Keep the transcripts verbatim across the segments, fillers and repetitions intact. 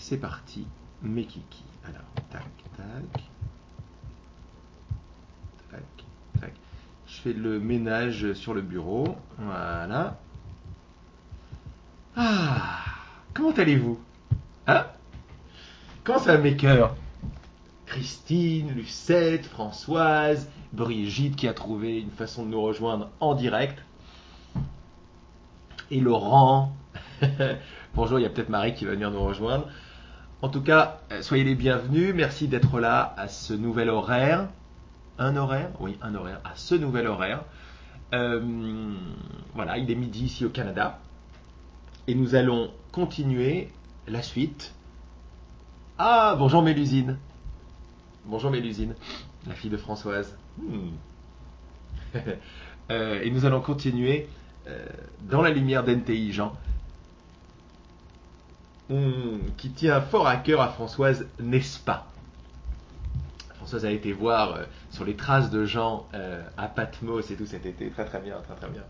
c'est parti, mes kiki. Alors, tac, tac, tac, tac. Je fais le ménage sur le bureau. Voilà. Ah, comment allez-vous? Hein? Comment ça va, mes cœurs? Christine, Lucette, Françoise, Brigitte qui a trouvé une façon de nous rejoindre en direct. Et Laurent. Bonjour, il y a peut-être Marie qui va venir nous rejoindre. En tout cas, soyez les bienvenus. Merci d'être là à ce nouvel horaire. Un horaire? Oui, un horaire. À ce nouvel horaire. Euh, voilà, il est midi ici au Canada. Et nous allons continuer la suite. Ah, bonjour Mélusine. Bonjour Mélusine, la fille de Françoise. Hmm. euh, et nous allons continuer euh, dans la lumière d'N T I Jean. Hmm, qui tient fort à cœur à Françoise, n'est-ce pas? Françoise a été voir euh, sur les traces de Jean euh, à Patmos et tout cet été. Très très bien, très très bien.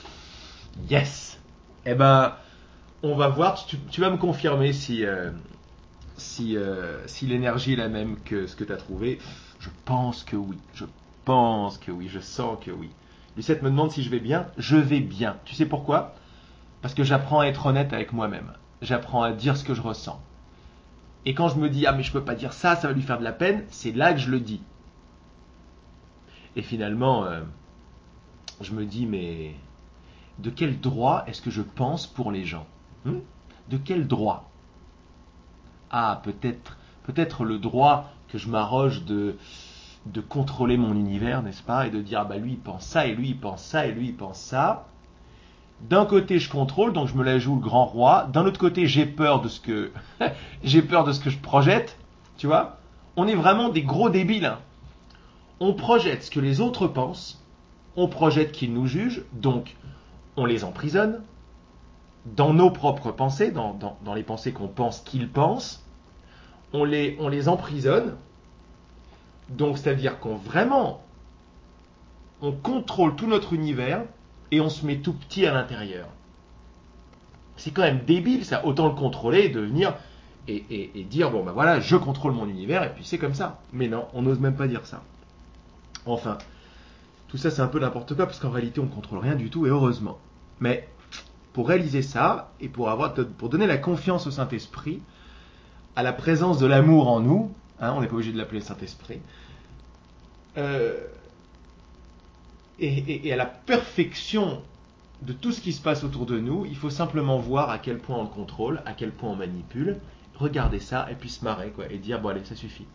Yes. Eh ben, on va voir. Tu, tu vas me confirmer si euh, si euh, si l'énergie est la même que ce que tu as trouvé. Je pense que oui. Je pense que oui. Je sens que oui. Lucette me demande si je vais bien. Je vais bien. Tu sais pourquoi? Parce que j'apprends à être honnête avec moi-même. J'apprends à dire ce que je ressens. Et quand je me dis, ah mais je peux pas dire ça, ça va lui faire de la peine, c'est là que je le dis. Et finalement, euh, je me dis, mais de quel droit est-ce que je pense pour les gens? hmm De quel droit? Ah, peut-être, peut-être le droit que je m'arroge de, de contrôler mon univers, n'est-ce pas? Et de dire, ah bah lui il pense ça, et lui il pense ça, et lui il pense ça. D'un côté, je contrôle, donc je me la joue le grand roi. D'un autre côté, j'ai peur de ce que j'ai peur de ce que je projette. Tu vois? On est vraiment des gros débiles. Hein. On projette ce que les autres pensent. On projette qu'ils nous jugent. Donc, on les emprisonne dans nos propres pensées, dans, dans, dans les pensées qu'on pense qu'ils pensent. On les, on les emprisonne. Donc, c'est-à-dire qu'on vraiment, on contrôle tout notre univers et on se met tout petit à l'intérieur. C'est quand même débile ça, autant le contrôler et devenir et, et, et dire bon ben voilà, je contrôle mon univers et puis c'est comme ça. Mais non, on n'ose même pas dire ça. Enfin, tout ça c'est un peu n'importe quoi parce qu'en réalité on ne contrôle rien du tout et heureusement. Mais pour réaliser ça et pour avoir pour donner la confiance au Saint-Esprit, à la présence de l'amour en nous, hein, on n'est pas obligé de l'appeler le Saint-Esprit, euh, et, et, et à la perfection de tout ce qui se passe autour de nous, il faut simplement voir à quel point on le contrôle, à quel point on manipule, regarder ça et puis se marrer quoi, et dire bon allez ça suffit.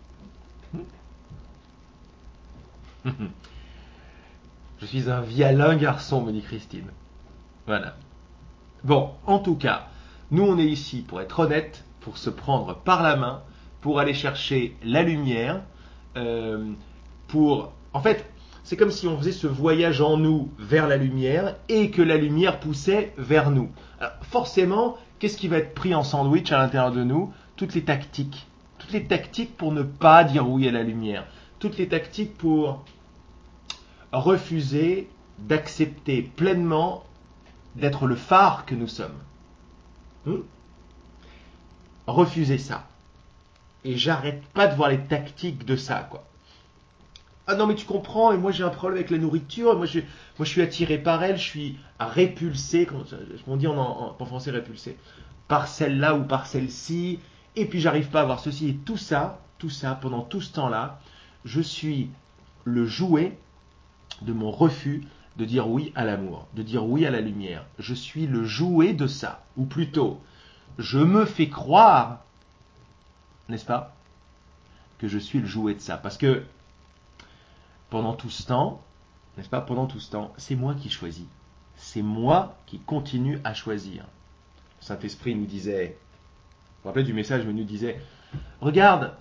Je suis un vilain garçon, me dit Christine. Voilà. Bon, en tout cas, nous on est ici pour être honnête, pour se prendre par la main, pour aller chercher la lumière, euh, pour... En fait, c'est comme si on faisait ce voyage en nous vers la lumière et que la lumière poussait vers nous. Alors, forcément, qu'est-ce qui va être pris en sandwich à l'intérieur de nous? Toutes les tactiques. Toutes les tactiques pour ne pas dire oui à la lumière. Toutes les tactiques pour refuser d'accepter pleinement d'être le phare que nous sommes. Hmm? Refuser ça. Et j'arrête pas de voir les tactiques de ça, quoi. Ah non mais tu comprends, et moi j'ai un problème avec la nourriture, moi je, moi je suis attiré par elle, je suis répulsé, comment on dit en, en, en français répulsé, par celle-là ou par celle-ci, et puis j'arrive pas à voir ceci, et tout ça, tout ça, pendant tout ce temps-là, je suis le jouet de mon refus de dire oui à l'amour, de dire oui à la lumière. Je suis le jouet de ça, ou plutôt, je me fais croire, n'est-ce pas, que je suis le jouet de ça, parce que pendant tout ce temps, n'est-ce pas, pendant tout ce temps, c'est moi qui choisis. C'est moi qui continue à choisir. Le Saint-Esprit nous disait, vous vous rappelez du message, il nous disait, regarde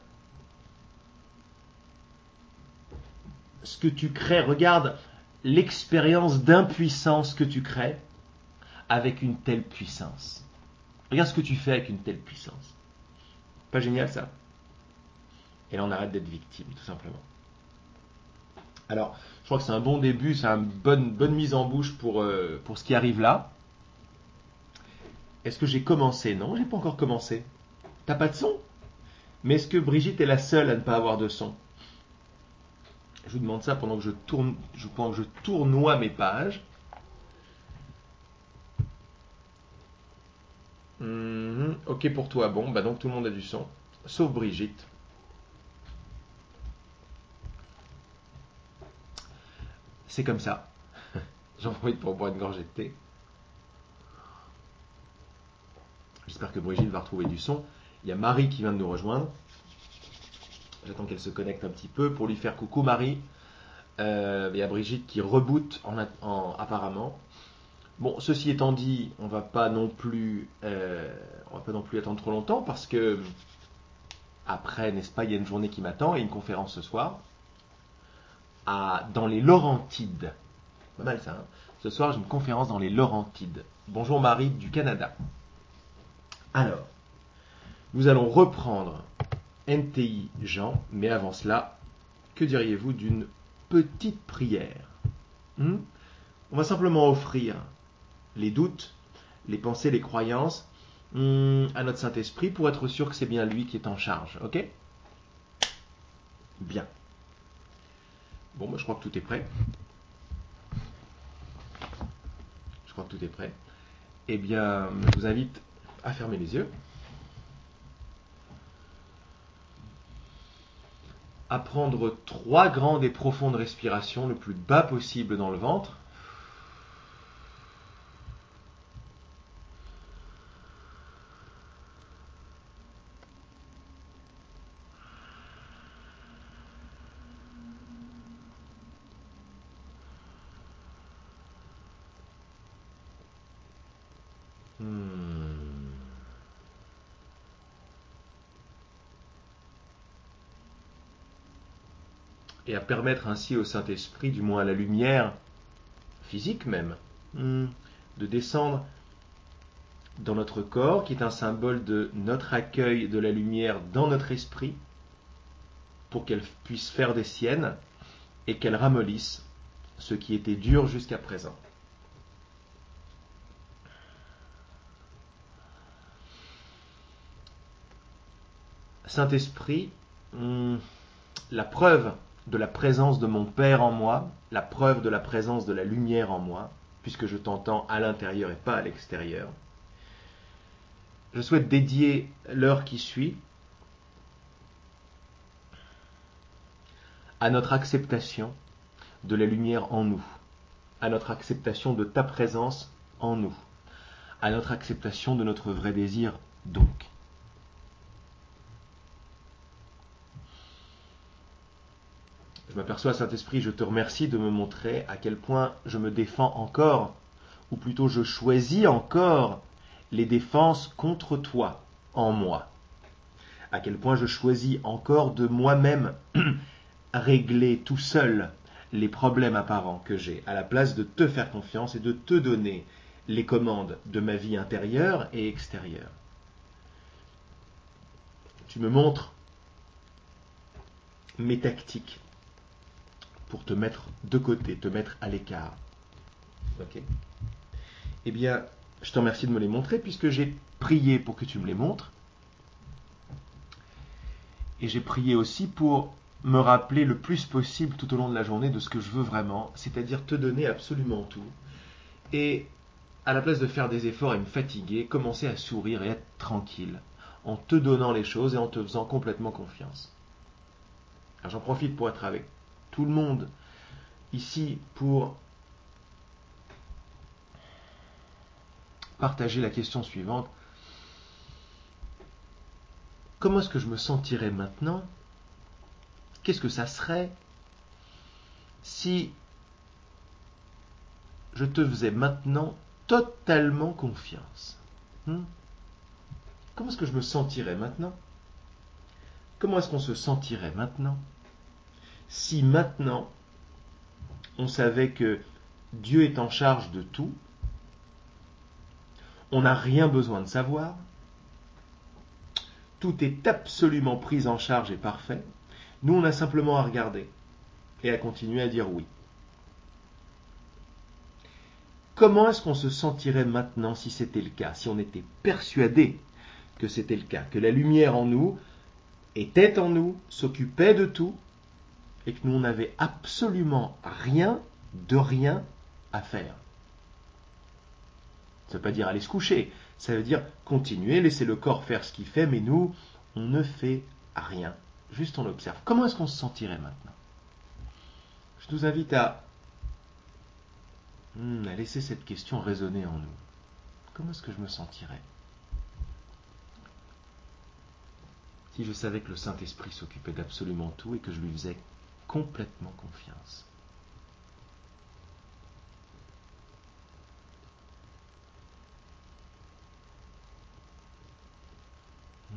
ce que tu crées, regarde l'expérience d'impuissance que tu crées avec une telle puissance. Regarde ce que tu fais avec une telle puissance. Pas génial ça? Et là on arrête d'être victime, tout simplement. Alors, je crois que c'est un bon début, c'est une bonne, bonne mise en bouche pour, euh, pour ce qui arrive là. Est-ce que j'ai commencé? Non, j'ai pas encore commencé. T'as pas de son? Mais est-ce que Brigitte est la seule à ne pas avoir de son? Je vous demande ça pendant que je tourne, pendant que je tournoie mes pages. Mmh, ok pour toi, bon, bah donc tout le monde a du son, sauf Brigitte. C'est comme ça. J'en profite pour boire une gorgée de thé. J'espère que Brigitte va retrouver du son. Il y a Marie qui vient de nous rejoindre. J'attends qu'elle se connecte un petit peu pour lui faire coucou Marie. Euh, il y a Brigitte qui reboot en, en, apparemment. Bon, ceci étant dit, on va pas non plus, euh, on va pas non plus attendre trop longtemps parce que après, n'est-ce pas, il y a une journée qui m'attend et une conférence ce soir à, dans les Laurentides. Pas mal ça. Hein, ce soir, j'ai une conférence dans les Laurentides. Bonjour Marie du Canada. Alors, nous allons reprendre N T I Jean, mais avant cela, que diriez-vous d'une petite prière? hmm On va simplement offrir les doutes, les pensées, les croyances hmm, à notre Saint-Esprit pour être sûr que c'est bien lui qui est en charge. Ok? Bien. Bon, bah, je crois que tout est prêt. Je crois que tout est prêt. Eh bien, je vous invite à fermer les yeux. À prendre trois grandes et profondes respirations le plus bas possible dans le ventre. Hmm. Et à permettre ainsi au Saint-Esprit, du moins à la lumière physique même, hmm, de descendre dans notre corps, qui est un symbole de notre accueil de la lumière dans notre esprit, pour qu'elle puisse faire des siennes et qu'elle ramollisse ce qui était dur jusqu'à présent. Saint-Esprit, hmm, la preuve de la présence de mon Père en moi, la preuve de la présence de la lumière en moi, puisque je t'entends à l'intérieur et pas à l'extérieur. Je souhaite dédier l'heure qui suit à notre acceptation de la lumière en nous, à notre acceptation de ta présence en nous, à notre acceptation de notre vrai désir donc. Je m'aperçois, Saint-Esprit, je te remercie de me montrer à quel point je me défends encore, ou plutôt je choisis encore les défenses contre toi en moi. À quel point je choisis encore de moi-même régler tout seul les problèmes apparents que j'ai, à la place de te faire confiance et de te donner les commandes de ma vie intérieure et extérieure. Tu me montres mes tactiques pour te mettre de côté, te mettre à l'écart. Ok ? Eh bien, je te remercie de me les montrer puisque j'ai prié pour que tu me les montres. Et j'ai prié aussi pour me rappeler le plus possible tout au long de la journée de ce que je veux vraiment, c'est-à-dire te donner absolument tout. Et à la place de faire des efforts et me fatiguer, commencer à sourire et être tranquille, en te donnant les choses et en te faisant complètement confiance. Alors j'en profite pour être avec tout le monde ici pour partager la question suivante. Comment est-ce que je me sentirais maintenant? Qu'est-ce que ça serait si je te faisais maintenant totalement confiance? hmm Comment est-ce que je me sentirais maintenant? Comment est-ce qu'on se sentirait maintenant si maintenant on savait que Dieu est en charge de tout, on n'a rien besoin de savoir, tout est absolument pris en charge et parfait, nous on a simplement à regarder et à continuer à dire oui. Comment est-ce qu'on se sentirait maintenant si c'était le cas, si on était persuadé que c'était le cas, que la lumière en nous était en nous, s'occupait de tout, et que nous n'avions absolument rien, de rien à faire. Ça ne veut pas dire aller se coucher, ça veut dire continuer, laisser le corps faire ce qu'il fait, mais nous, on ne fait rien, juste on observe. Comment est-ce qu'on se sentirait maintenant? Je nous invite à, hmm, à laisser cette question résonner en nous. Comment est-ce que je me sentirais si je savais que le Saint-Esprit s'occupait d'absolument tout et que je lui faisais complètement confiance? Hmm.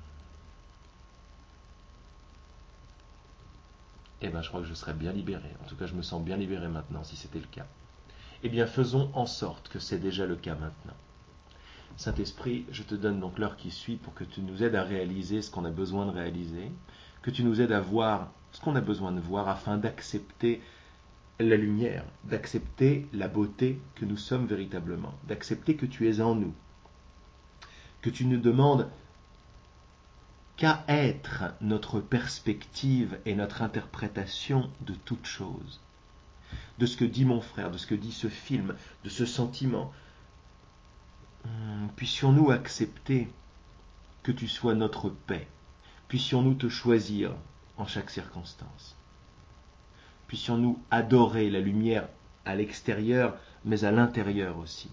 Eh bien, je crois que je serais bien libéré. En tout cas, je me sens bien libéré maintenant, si c'était le cas. Eh bien, faisons en sorte que c'est déjà le cas maintenant. Saint-Esprit, je te donne donc l'heure qui suit pour que tu nous aides à réaliser ce qu'on a besoin de réaliser, que tu nous aides à voir ce qu'on a besoin de voir afin d'accepter la lumière, d'accepter la beauté que nous sommes véritablement, d'accepter que tu es en nous, que tu nous demandes qu'à être notre perspective et notre interprétation de toute chose, de ce que dit mon frère, de ce que dit ce film, de ce sentiment. Puissions-nous accepter que tu sois notre paix, puissions-nous te choisir en chaque circonstance, puissions-nous adorer la lumière à l'extérieur, mais à l'intérieur aussi.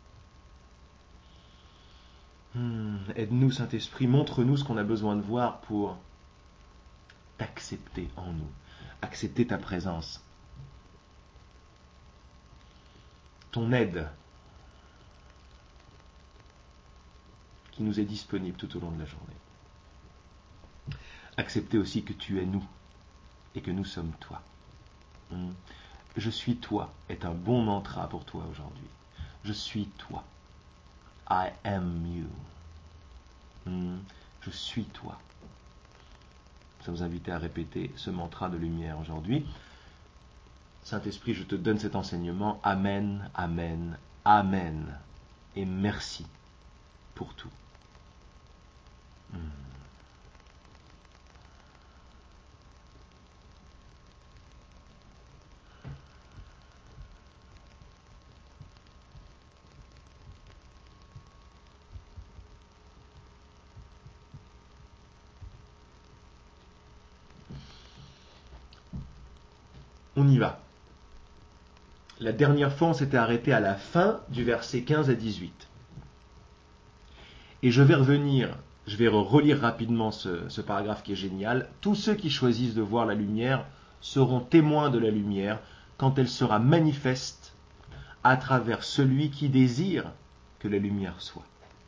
Hmm, aide-nous, Saint-Esprit, montre-nous ce qu'on a besoin de voir pour t'accepter en nous, accepter ta présence, ton aide qui nous est disponible tout au long de la journée. Accepter aussi que tu es nous et que nous sommes toi. Hmm. Je suis toi est un bon mantra pour toi aujourd'hui. Je suis toi. I am you. Hmm. Je suis toi. Ça vous invite à répéter ce mantra de lumière aujourd'hui. Saint-Esprit, je te donne cet enseignement. Amen, amen, amen. Et merci pour tout. Hmm. On y va. La dernière fois, on s'était arrêté à la fin du verset quinze à dix-huit. Et je vais revenir, je vais relire rapidement ce, ce paragraphe qui est génial. Tous ceux qui choisissent de voir la lumière seront témoins de la lumière quand elle sera manifeste à travers celui qui désire que la lumière soit.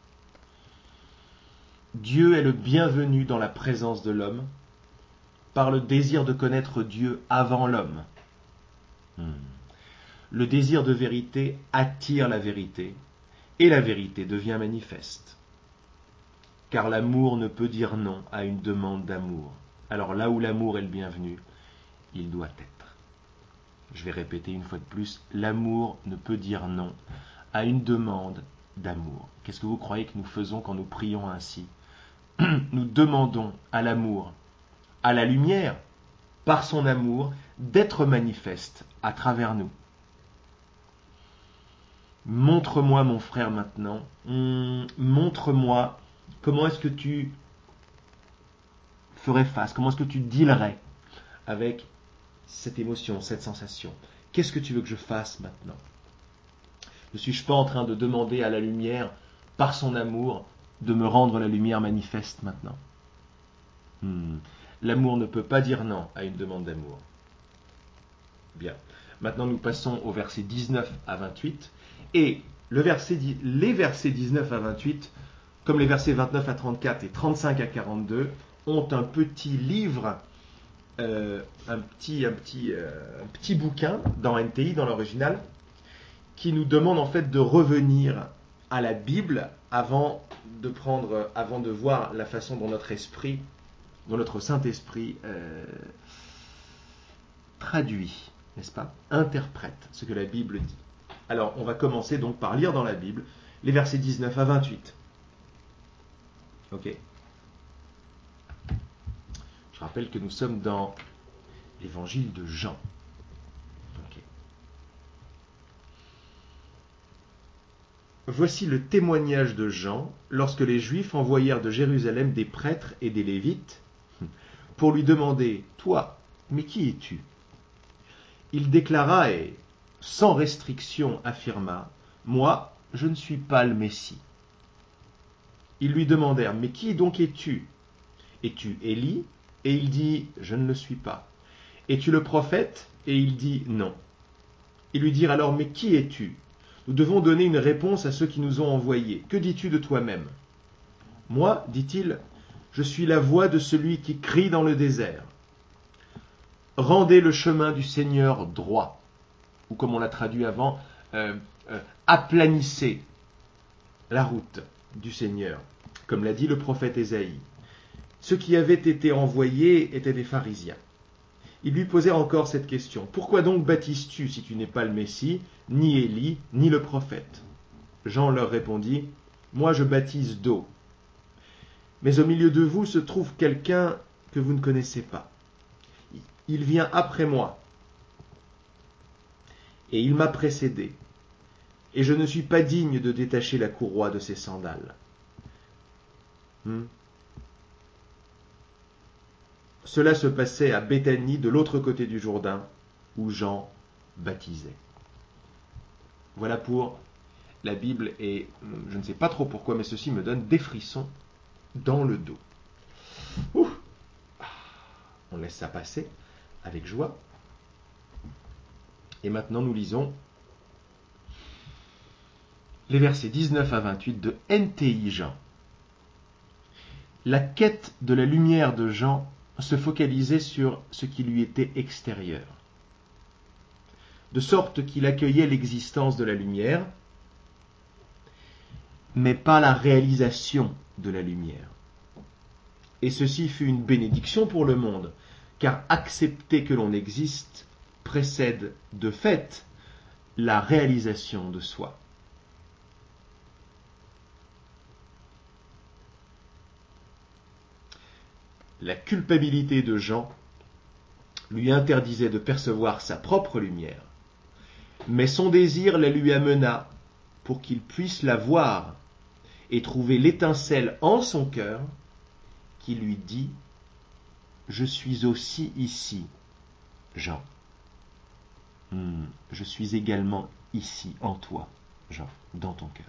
Dieu est le bienvenu dans la présence de l'homme par le désir de connaître Dieu avant l'homme. Hmm. Le désir de vérité attire la vérité et la vérité devient manifeste. Car l'amour ne peut dire non à une demande d'amour. Alors là où l'amour est le bienvenu, il doit être. Je vais répéter une fois de plus, l'amour ne peut dire non à une demande d'amour. Qu'est-ce que vous croyez que nous faisons quand nous prions ainsi? Nous demandons à l'amour, à la lumière, par son amour, d'être manifeste à travers nous. Montre-moi, mon frère, maintenant, hum, montre-moi comment est-ce que tu ferais face, comment est-ce que tu dealerais avec cette émotion, cette sensation. Qu'est-ce que tu veux que je fasse maintenant? Ne suis-je pas en train de demander à la lumière, par son amour, de me rendre la lumière manifeste maintenant? hmm. L'amour ne peut pas dire non à une demande d'amour. Bien. Maintenant, nous passons au verset dix-neuf à vingt-huit. Et le verset, les versets dix-neuf à vingt-huit, comme les versets vingt-neuf à trente-quatre et trente-cinq à quarante-deux, ont un petit livre, euh, un, petit, un, petit, euh, un petit bouquin dans N T I, dans l'original, qui nous demande en fait de revenir à la Bible avant de prendre, avant de voir la façon dont notre esprit, dont notre Saint-Esprit euh, traduit, n'est-ce pas, interprète ce que la Bible dit. Alors, on va commencer donc par lire dans la Bible les versets dix-neuf à vingt-huit. Ok. Je rappelle que nous sommes dans l'évangile de Jean. Ok. Voici le témoignage de Jean lorsque les Juifs envoyèrent de Jérusalem des prêtres et des Lévites pour lui demander « Toi, mais qui es-tu » Il déclara et, sans restriction, affirma « Moi, je ne suis pas le Messie. » Ils lui demandèrent « Mais qui donc es-tu ? Es-tu Élie ?» Et il dit « Je ne le suis pas. » « Es-tu le prophète ?» Et il dit « Non. » Ils lui dirent alors « Mais qui es-tu ? Nous devons donner une réponse à ceux qui nous ont envoyés. Que dis-tu de toi-même ? » « Moi, dit-il, je suis la voix de celui qui crie dans le désert. Rendez le chemin du Seigneur droit. » Ou comme on l'a traduit avant, euh, euh, aplanissez la route du Seigneur, comme l'a dit le prophète Ésaïe. Ceux qui avaient été envoyés étaient des pharisiens. Ils lui posèrent encore cette question. « Pourquoi donc baptises-tu si tu n'es pas le Messie, ni Élie, ni le prophète ?» Jean leur répondit, « Moi je baptise d'eau. Mais au milieu de vous se trouve quelqu'un que vous ne connaissez pas. Il vient après moi, et il m'a précédé, et je ne suis pas digne de détacher la courroie de ses sandales. Hmm. Cela se passait à Béthanie, de l'autre côté du Jourdain, où Jean baptisait. » Voilà pour la Bible, et je ne sais pas trop pourquoi, mais ceci me donne des frissons dans le dos. Ouh. On laisse ça passer avec joie. Et maintenant nous lisons les versets dix-neuf à vingt-huit de N T I Jean. La quête de la lumière de Jean se focalisait sur ce qui lui était extérieur, de sorte qu'il accueillait l'existence de la lumière, mais pas la réalisation de la lumière. Et ceci fut une bénédiction pour le monde, car accepter que l'on existe précède de fait la réalisation de soi. La culpabilité de Jean lui interdisait de percevoir sa propre lumière, mais son désir la lui amena pour qu'il puisse la voir et trouver l'étincelle en son cœur qui lui dit « Je suis aussi ici, Jean. Hmm, je suis également ici en toi, Jean, dans ton cœur. »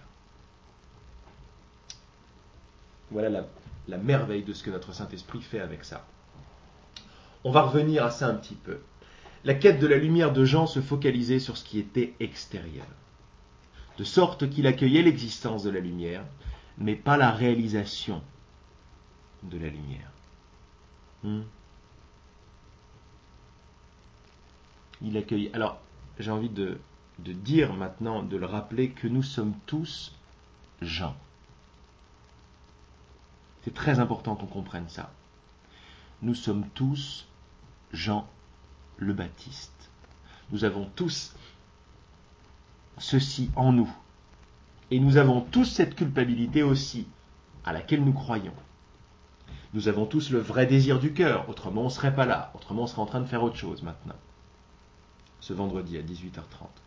Voilà la, la merveille de ce que notre Saint-Esprit fait avec ça. On va revenir à ça un petit peu. La quête de la lumière de Jean se focalisait sur ce qui était extérieur, de sorte qu'il accueillait l'existence de la lumière, mais pas la réalisation de la lumière. Hmm. Il accueille. Alors, j'ai envie de, de dire maintenant, de le rappeler, que nous sommes tous Jean. C'est très important qu'on comprenne ça. Nous sommes tous Jean le Baptiste. Nous avons tous ceci en nous. Et nous avons tous cette culpabilité aussi, à laquelle nous croyons. Nous avons tous le vrai désir du cœur, autrement on ne serait pas là, autrement on serait en train de faire autre chose maintenant. Ce vendredi à dix-huit heures trente.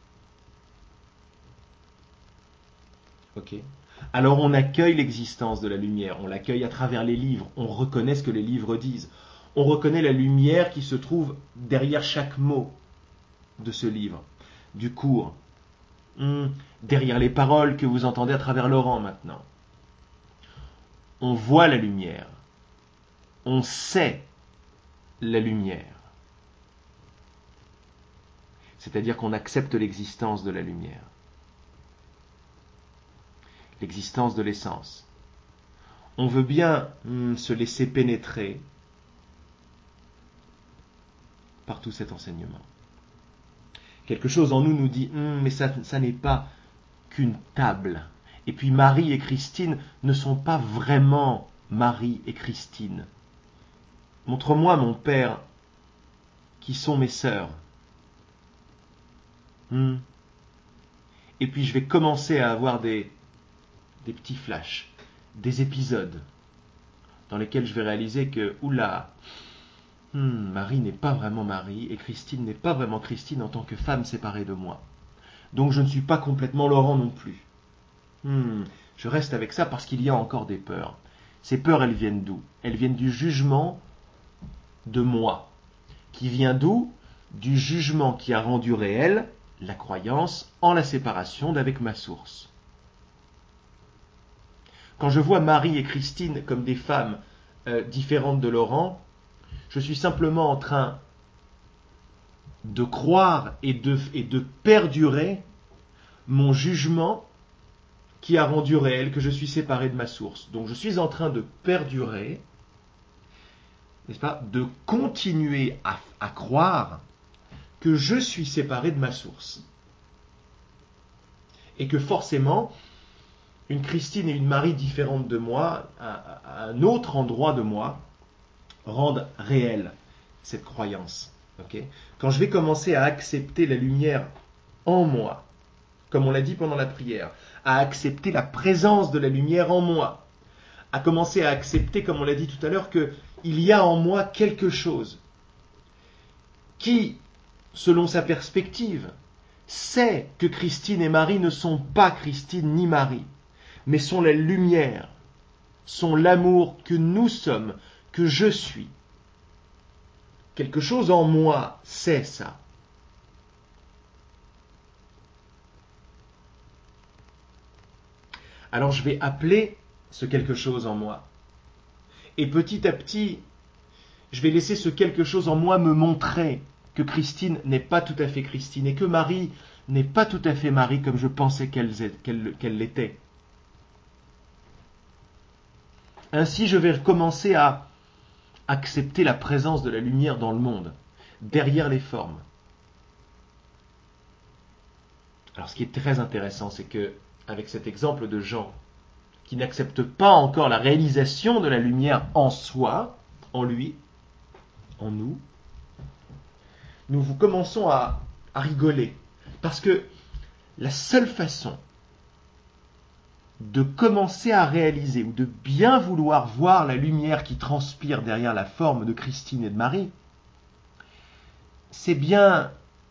Ok. Alors on accueille l'existence de la lumière, on l'accueille à travers les livres, on reconnaît ce que les livres disent. On reconnaît la lumière qui se trouve derrière chaque mot de ce livre, du cours, hum, derrière les paroles que vous entendez à travers Laurent maintenant. On voit la lumière, on sait la lumière. C'est-à-dire qu'on accepte l'existence de la lumière, l'existence de l'essence. On veut bien hum, se laisser pénétrer par tout cet enseignement. Quelque chose en nous nous dit hum, mais ça, ça n'est pas qu'une table. Et puis Marie et Christine ne sont pas vraiment Marie et Christine. Montre-moi, mon père, qui sont mes sœurs. Hum. Et puis je vais commencer à avoir des, des petits flashs, des épisodes dans lesquelles je vais réaliser que, oula, hmm, Marie n'est pas vraiment Marie et Christine n'est pas vraiment Christine en tant que femme séparée de moi. Donc je ne suis pas complètement Laurent non plus. Hmm, je reste avec ça parce qu'il y a encore des peurs. Ces peurs, elles viennent d'où? Elles viennent du jugement de moi. Qui vient d'où? Du jugement qui a rendu réelle la croyance en la séparation d'avec ma source. Quand je vois Marie et Christine comme des femmes euh, différentes de Laurent, je suis simplement en train de croire et de, et de perdurer mon jugement qui a rendu réel que je suis séparé de ma source. Donc je suis en train de perdurer, n'est-ce pas, de continuer à, à croire que je suis séparé de ma source. Et que forcément, une Christine et une Marie différentes de moi, à, à un autre endroit de moi, rendent réelle cette croyance. Okay? Quand je vais commencer à accepter la lumière en moi, comme on l'a dit pendant la prière, à accepter la présence de la lumière en moi, à commencer à accepter, comme on l'a dit tout à l'heure, qu'il y a en moi quelque chose qui, selon sa perspective, sait que Christine et Marie ne sont pas Christine ni Marie, mais sont la lumière, sont l'amour que nous sommes, que je suis. Quelque chose en moi sait ça. Alors je vais appeler ce quelque chose en moi. Et petit à petit, je vais laisser ce quelque chose en moi me montrer que Christine n'est pas tout à fait Christine et que Marie n'est pas tout à fait Marie comme je pensais qu'elle, qu'elle, qu'elle l'était. Ainsi, je vais commencer à accepter la présence de la lumière dans le monde, derrière les formes. Alors ce qui est très intéressant, c'est que, avec cet exemple de Jean, qui n'accepte pas encore la réalisation de la lumière en soi, en lui, en nous, nous vous commençons à, à rigoler. Parce que la seule façon de commencer à réaliser ou de bien vouloir voir la lumière qui transpire derrière la forme de Christine et de Marie, c'est bien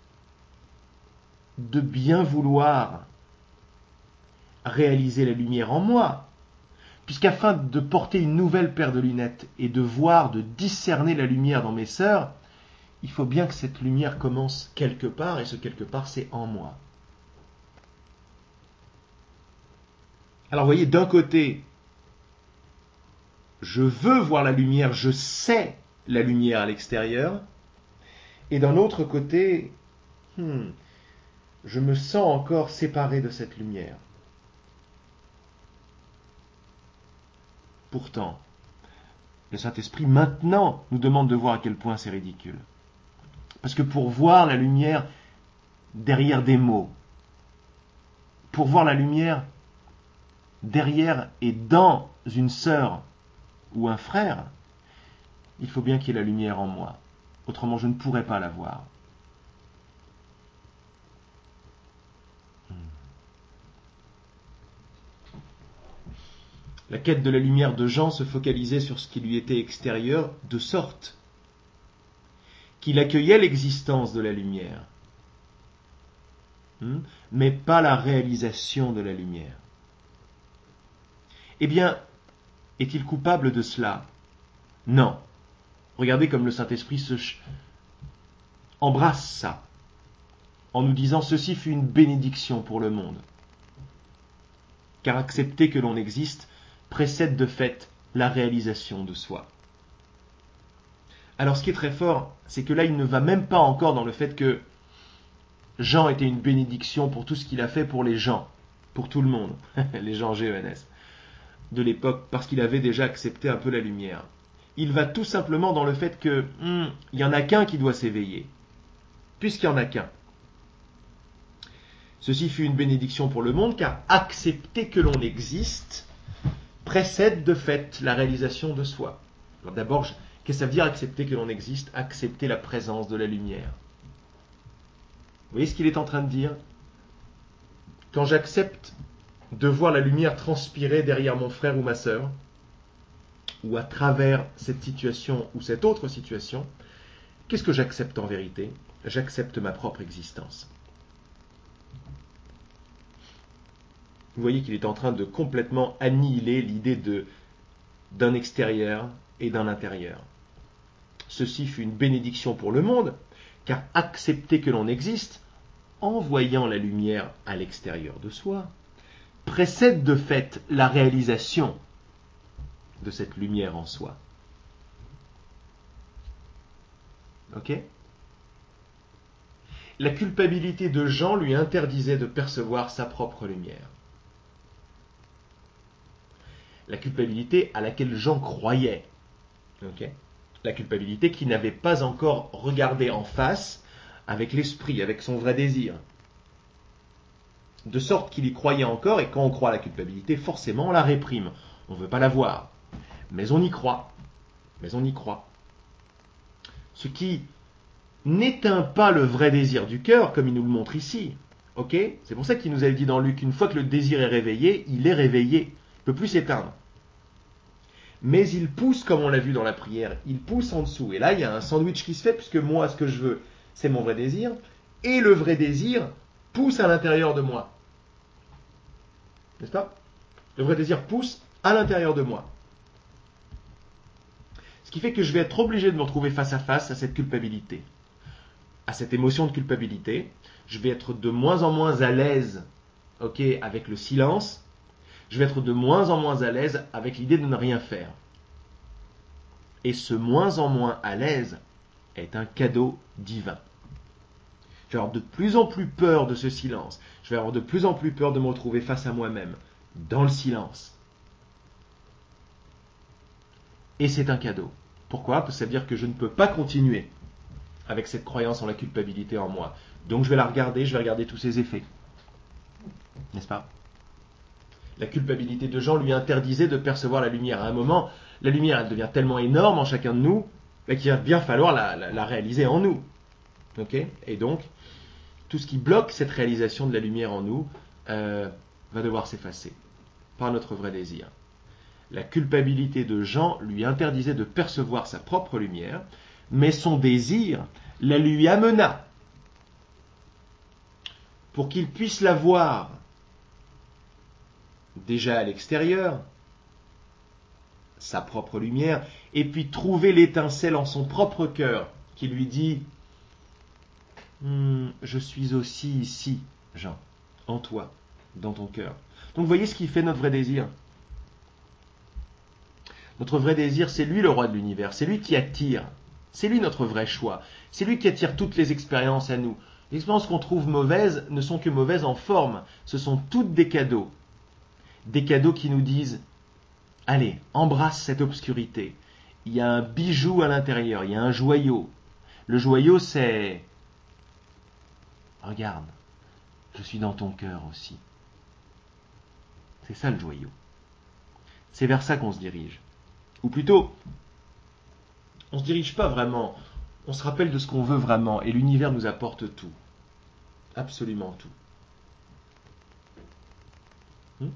de bien vouloir réaliser la lumière en moi, puisqu'afin de porter une nouvelle paire de lunettes et de voir, de discerner la lumière dans mes sœurs, il faut bien que cette lumière commence quelque part, et ce quelque part c'est en moi. Alors vous voyez, d'un côté, je veux voir la lumière, je sais la lumière à l'extérieur, et d'un autre côté, hmm, je me sens encore séparé de cette lumière. Pourtant, le Saint-Esprit maintenant nous demande de voir à quel point c'est ridicule. Parce que pour voir la lumière derrière des mots, pour voir la lumière derrière et dans une sœur ou un frère, il faut bien qu'il y ait la lumière en moi. Autrement, je ne pourrais pas la voir. La quête de la lumière de Jean se focalisait sur ce qui lui était extérieur, de sorte qu'il accueillait l'existence de la lumière, mais pas la réalisation de la lumière. Eh bien, est-il coupable de cela? Non. Regardez comme le Saint-Esprit se ch... embrasse ça, en nous disant ceci fut une bénédiction pour le monde. Car accepter que l'on existe précède de fait la réalisation de soi. Alors ce qui est très fort, c'est que là il ne va même pas encore dans le fait que Jean était une bénédiction pour tout ce qu'il a fait pour les gens, pour tout le monde, les gens G E N S, de l'époque, parce qu'il avait déjà accepté un peu la lumière. Il va tout simplement dans le fait que hum, il n'y en a qu'un qui doit s'éveiller, puisqu'il n'y en a qu'un. Ceci fut une bénédiction pour le monde, car accepter que l'on existe précède de fait la réalisation de soi. Alors d'abord, qu'est-ce que ça veut dire accepter que l'on existe? Accepter la présence de la lumière. Vous voyez ce qu'il est en train de dire? Quand j'accepte de voir la lumière transpirer derrière mon frère ou ma sœur, ou à travers cette situation ou cette autre situation, qu'est-ce que j'accepte en vérité? J'accepte ma propre existence. Vous voyez qu'il est en train de complètement annihiler l'idée de, d'un extérieur et d'un intérieur. Ceci fut une bénédiction pour le monde, car accepter que l'on existe, en voyant la lumière à l'extérieur de soi, précède de fait la réalisation de cette lumière en soi. Ok? La culpabilité de Jean lui interdisait de percevoir sa propre lumière. La culpabilité à laquelle Jean croyait. Okay. La culpabilité qui n'avait pas encore regardé en face avec l'esprit, avec son vrai désir. De sorte qu'il y croyait encore, et quand on croit à la culpabilité, forcément on la réprime. On ne veut pas la voir. Mais on y croit. Mais on y croit. Ce qui n'éteint pas le vrai désir du cœur, comme il nous le montre ici. Ok ? C'est pour ça qu'il nous avait dit dans Luc, une fois que le désir est réveillé, il est réveillé. Il ne peut plus s'éteindre. Mais il pousse, comme on l'a vu dans la prière, il pousse en dessous. Et là, il y a un sandwich qui se fait, puisque moi, ce que je veux, c'est mon vrai désir. Et le vrai désir pousse à l'intérieur de moi. N'est-ce pas ? Le vrai désir pousse à l'intérieur de moi. Ce qui fait que je vais être obligé de me retrouver face à face à cette culpabilité. À cette émotion de culpabilité. Je vais être de moins en moins à l'aise, ok, avec le silence. Je vais être de moins en moins à l'aise avec l'idée de ne rien faire. Et ce moins en moins à l'aise est un cadeau divin. Je vais avoir de plus en plus peur de ce silence. Je vais avoir de plus en plus peur de me retrouver face à moi-même, dans le silence. Et c'est un cadeau. Pourquoi ? Parce que ça veut dire que je ne peux pas continuer avec cette croyance en la culpabilité en moi. Donc je vais la regarder, je vais regarder tous ses effets. N'est-ce pas ? La culpabilité de Jean lui interdisait de percevoir la lumière. À un moment, la lumière, elle devient tellement énorme en chacun de nous qu'il va bien falloir la, la, la réaliser en nous. Okay ? Et donc, tout ce qui bloque cette réalisation de la lumière en nous euh, va devoir s'effacer par notre vrai désir. La culpabilité de Jean lui interdisait de percevoir sa propre lumière, mais son désir la lui amena pour qu'il puisse la voir déjà à l'extérieur, sa propre lumière, et puis trouver l'étincelle en son propre cœur qui lui dit hm, « Je suis aussi ici, Jean, en toi, dans ton cœur. » Donc vous voyez ce qui fait notre vrai désir. Notre vrai désir, c'est lui le roi de l'univers, c'est lui qui attire, c'est lui notre vrai choix, c'est lui qui attire toutes les expériences à nous. Les expériences qu'on trouve mauvaises ne sont que mauvaises en forme, ce sont toutes des cadeaux. Des cadeaux qui nous disent « Allez, embrasse cette obscurité. Il y a un bijou à l'intérieur, il y a un joyau. Le joyau, c'est « Regarde, je suis dans ton cœur aussi. » C'est ça le joyau. C'est vers ça qu'on se dirige. Ou plutôt, on ne se dirige pas vraiment. On se rappelle de ce qu'on veut vraiment. Et l'univers nous apporte tout. Absolument tout. Hmm?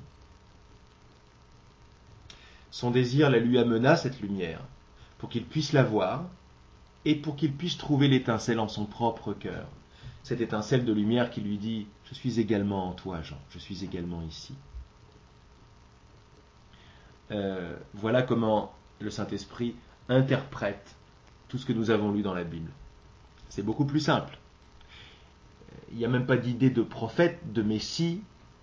Son désir la lui amena, cette lumière, pour qu'il puisse la voir et pour qu'il puisse trouver l'étincelle en son propre cœur. Cette étincelle de lumière qui lui dit « Je suis également en toi, Jean. Je suis également ici. » Euh, voilà comment le Saint-Esprit interprète tout ce que nous avons lu dans la Bible. C'est beaucoup plus simple. Il n'y a même pas d'idée de prophète, de messie,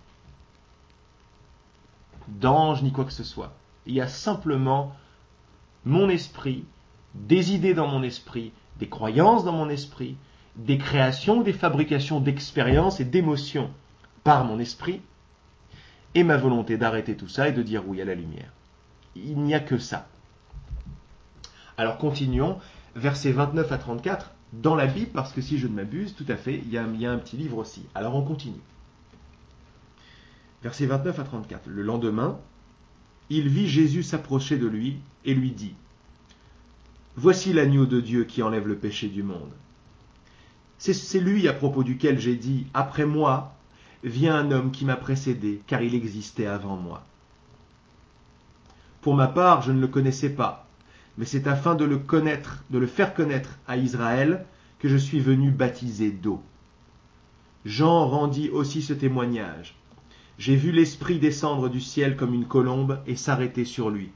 d'ange, ni quoi que ce soit. Il y a simplement mon esprit, des idées dans mon esprit, des croyances dans mon esprit, des créations, des fabrications d'expériences et d'émotions par mon esprit, et ma volonté d'arrêter tout ça et de dire oui à la lumière. Il n'y a que ça. Alors continuons, versets vingt-neuf à trente-quatre, dans la Bible, parce que si je ne m'abuse, tout à fait, il y a, il y a un petit livre aussi. Alors on continue. Versets vingt-neuf à trente-quatre. Le lendemain, il vit Jésus s'approcher de lui et lui dit « Voici l'agneau de Dieu qui enlève le péché du monde. C'est, c'est lui à propos duquel j'ai dit « Après moi, vient un homme qui m'a précédé, car il existait avant moi. » Pour ma part, je ne le connaissais pas, mais c'est afin de le connaître, de le faire connaître à Israël que je suis venu baptiser d'eau. Jean rendit aussi ce témoignage. J'ai vu l'Esprit descendre du ciel comme une colombe et s'arrêter sur lui.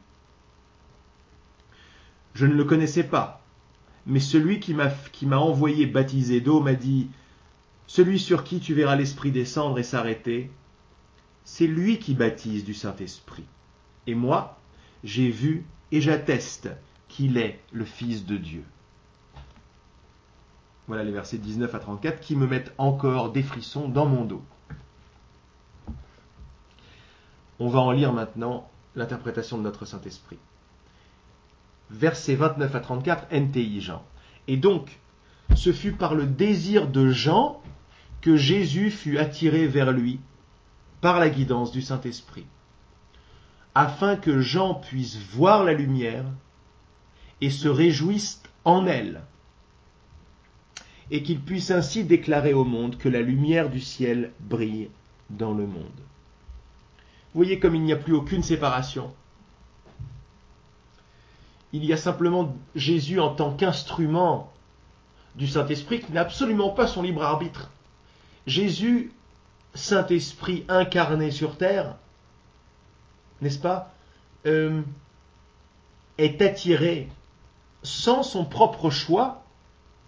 Je ne le connaissais pas, mais celui qui m'a, qui m'a envoyé baptiser d'eau m'a dit « Celui sur qui tu verras l'Esprit descendre et s'arrêter, c'est lui qui baptise du Saint-Esprit. Et moi, j'ai vu et j'atteste qu'il est le Fils de Dieu. » Voilà les versets dix-neuf à trente-quatre qui me mettent encore des frissons dans mon dos. On va en lire maintenant l'interprétation de notre Saint-Esprit. Versets vingt-neuf à trente-quatre, N T I Jean. Et donc, ce fut par le désir de Jean que Jésus fut attiré vers lui par la guidance du Saint-Esprit, afin que Jean puisse voir la lumière et se réjouisse en elle, et qu'il puisse ainsi déclarer au monde que la lumière du ciel brille dans le monde. Vous voyez comme il n'y a plus aucune séparation. Il y a simplement Jésus en tant qu'instrument du Saint-Esprit qui n'a absolument pas son libre arbitre. Jésus, Saint-Esprit incarné sur terre, n'est-ce pas, euh, est attiré sans son propre choix, ok ?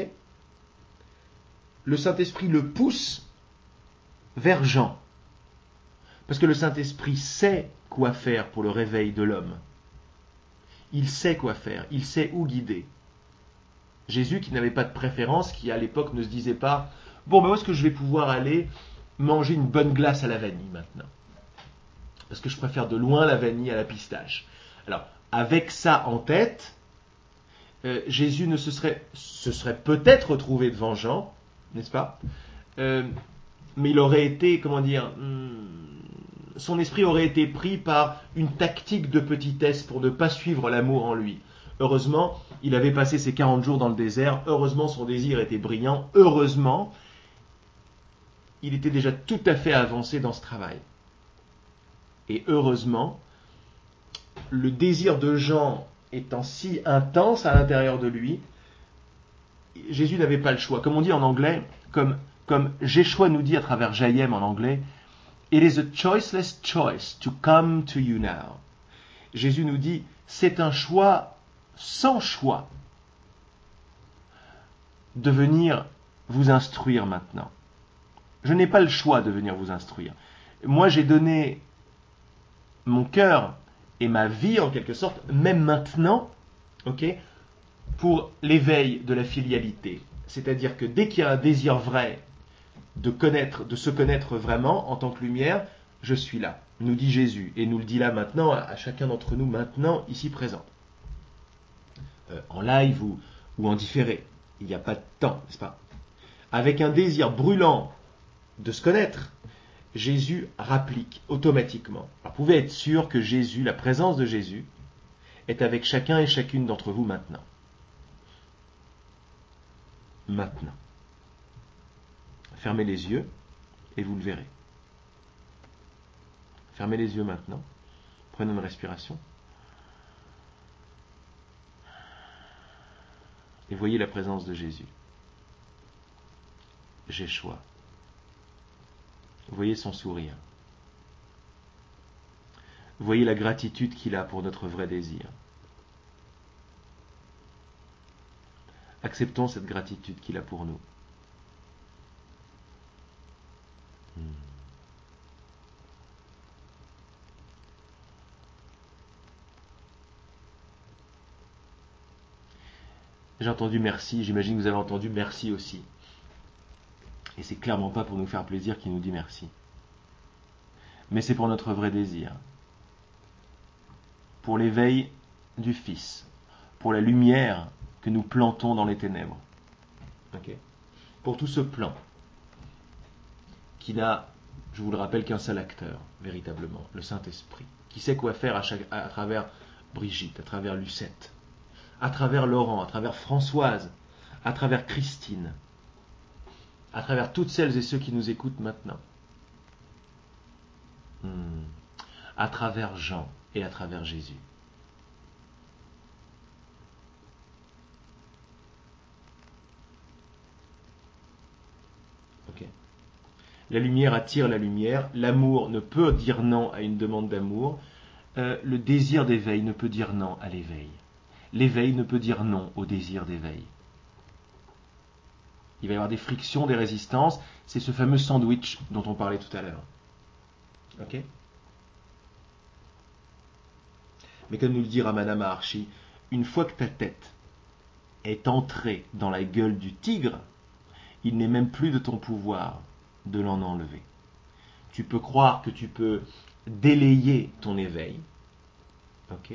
Le Saint-Esprit le pousse vers Jean. Parce que le Saint-Esprit sait quoi faire pour le réveil de l'homme. Il sait quoi faire, il sait où guider. Jésus qui n'avait pas de préférence, qui à l'époque ne se disait pas « Bon, ben où est-ce que je vais pouvoir aller manger une bonne glace à la vanille maintenant ? Parce que je préfère de loin la vanille à la pistache. » Alors, avec ça en tête, euh, Jésus ne se serait, se serait peut-être retrouvé devant Jean, n'est-ce pas ? euh, Mais il aurait été, comment dire, hmm, son esprit aurait été pris par une tactique de petitesse pour ne pas suivre l'amour en lui. Heureusement, il avait passé ses quarante jours dans le désert, heureusement son désir était brillant, heureusement, il était déjà tout à fait avancé dans ce travail. Et heureusement, le désir de Jean étant si intense à l'intérieur de lui, Jésus n'avait pas le choix. Comme on dit en anglais, comme, comme Jéchoua nous dit à travers Jaïem en anglais, « It is a choiceless choice to come to you now. » Jésus nous dit, c'est un choix sans choix de venir vous instruire maintenant. Je n'ai pas le choix de venir vous instruire. Moi, j'ai donné mon cœur et ma vie, en quelque sorte, même maintenant, ok, pour l'éveil de la filialité. C'est-à-dire que dès qu'il y a un désir vrai de connaître, de se connaître vraiment en tant que lumière, je suis là, nous dit Jésus, et nous le dit là maintenant à chacun d'entre nous maintenant, ici présent. Euh, en live ou, ou en différé, il n'y a pas de temps, n'est-ce pas ? Avec un désir brûlant de se connaître, Jésus rapplique automatiquement. Alors, vous pouvez être sûr que Jésus, la présence de Jésus, est avec chacun et chacune d'entre vous maintenant. Maintenant. Fermez les yeux et vous le verrez. Fermez les yeux maintenant. Prenez une respiration. Et voyez la présence de Jésus. Jéchoua. Voyez son sourire. Voyez la gratitude qu'il a pour notre vrai désir. Acceptons cette gratitude qu'il a pour nous. Hmm. J'ai entendu merci, j'imagine que vous avez entendu merci aussi. Et c'est clairement pas pour nous faire plaisir qu'il nous dit merci. Mais c'est pour notre vrai désir. Pour l'éveil du Fils. Pour la lumière que nous plantons dans les ténèbres. Okay. Pour tout ce plan qui n'a, je vous le rappelle, qu'un seul acteur, véritablement, le Saint-Esprit, qui sait quoi faire à, chaque, à, à travers Brigitte, à travers Lucette, à travers Laurent, à travers Françoise, à travers Christine, à travers toutes celles et ceux qui nous écoutent maintenant, hmm. à travers Jean et à travers Jésus. Ok. La lumière attire la lumière. L'amour ne peut dire non à une demande d'amour. Euh, le désir d'éveil ne peut dire non à l'éveil. L'éveil ne peut dire non au désir d'éveil. Il va y avoir des frictions, des résistances. C'est ce fameux sandwich dont on parlait tout à l'heure. Ok ? Mais comme nous le dit Ramana Maharshi, une fois que ta tête est entrée dans la gueule du tigre, il n'est même plus de ton pouvoir de l'en enlever. Tu peux croire que tu peux délayer ton éveil, ok,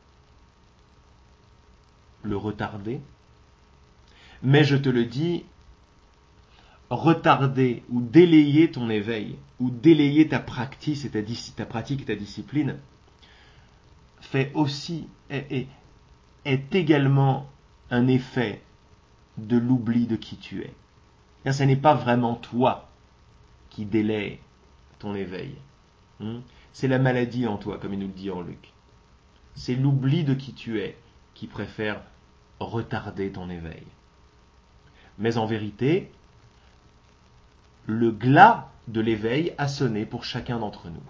le retarder, mais je te le dis, retarder ou délayer ton éveil, ou délayer ta pratique et ta, ta pratique et ta discipline, fait aussi, est, est, est également un effet de l'oubli de qui tu es. Et ce n'est pas vraiment toi qui délaie ton éveil. Hmm? C'est la maladie en toi, comme il nous le dit en Luc. C'est l'oubli de qui tu es qui préfère retarder ton éveil. Mais en vérité, le glas de l'éveil a sonné pour chacun d'entre nous.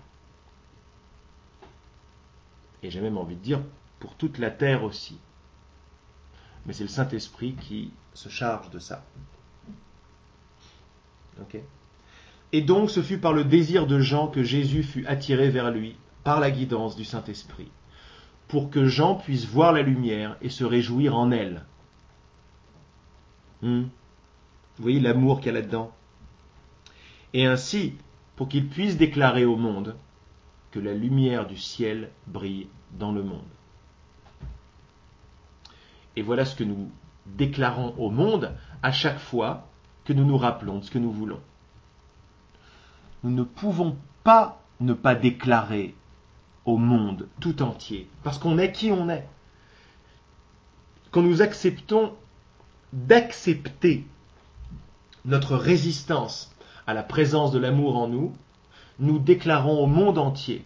Et j'ai même envie de dire pour toute la terre aussi. Mais c'est le Saint-Esprit qui se charge de ça. Ok ? Et donc ce fut par le désir de Jean que Jésus fut attiré vers lui, par la guidance du Saint-Esprit, pour que Jean puisse voir la lumière et se réjouir en elle. Hmm. Vous voyez l'amour qu'il y a là-dedans. Et ainsi, pour qu'il puisse déclarer au monde que la lumière du ciel brille dans le monde. Et voilà ce que nous déclarons au monde à chaque fois que nous nous rappelons de ce que nous voulons. Nous ne pouvons pas ne pas déclarer au monde tout entier, parce qu'on est qui on est. Quand nous acceptons d'accepter notre résistance à la présence de l'amour en nous, nous déclarons au monde entier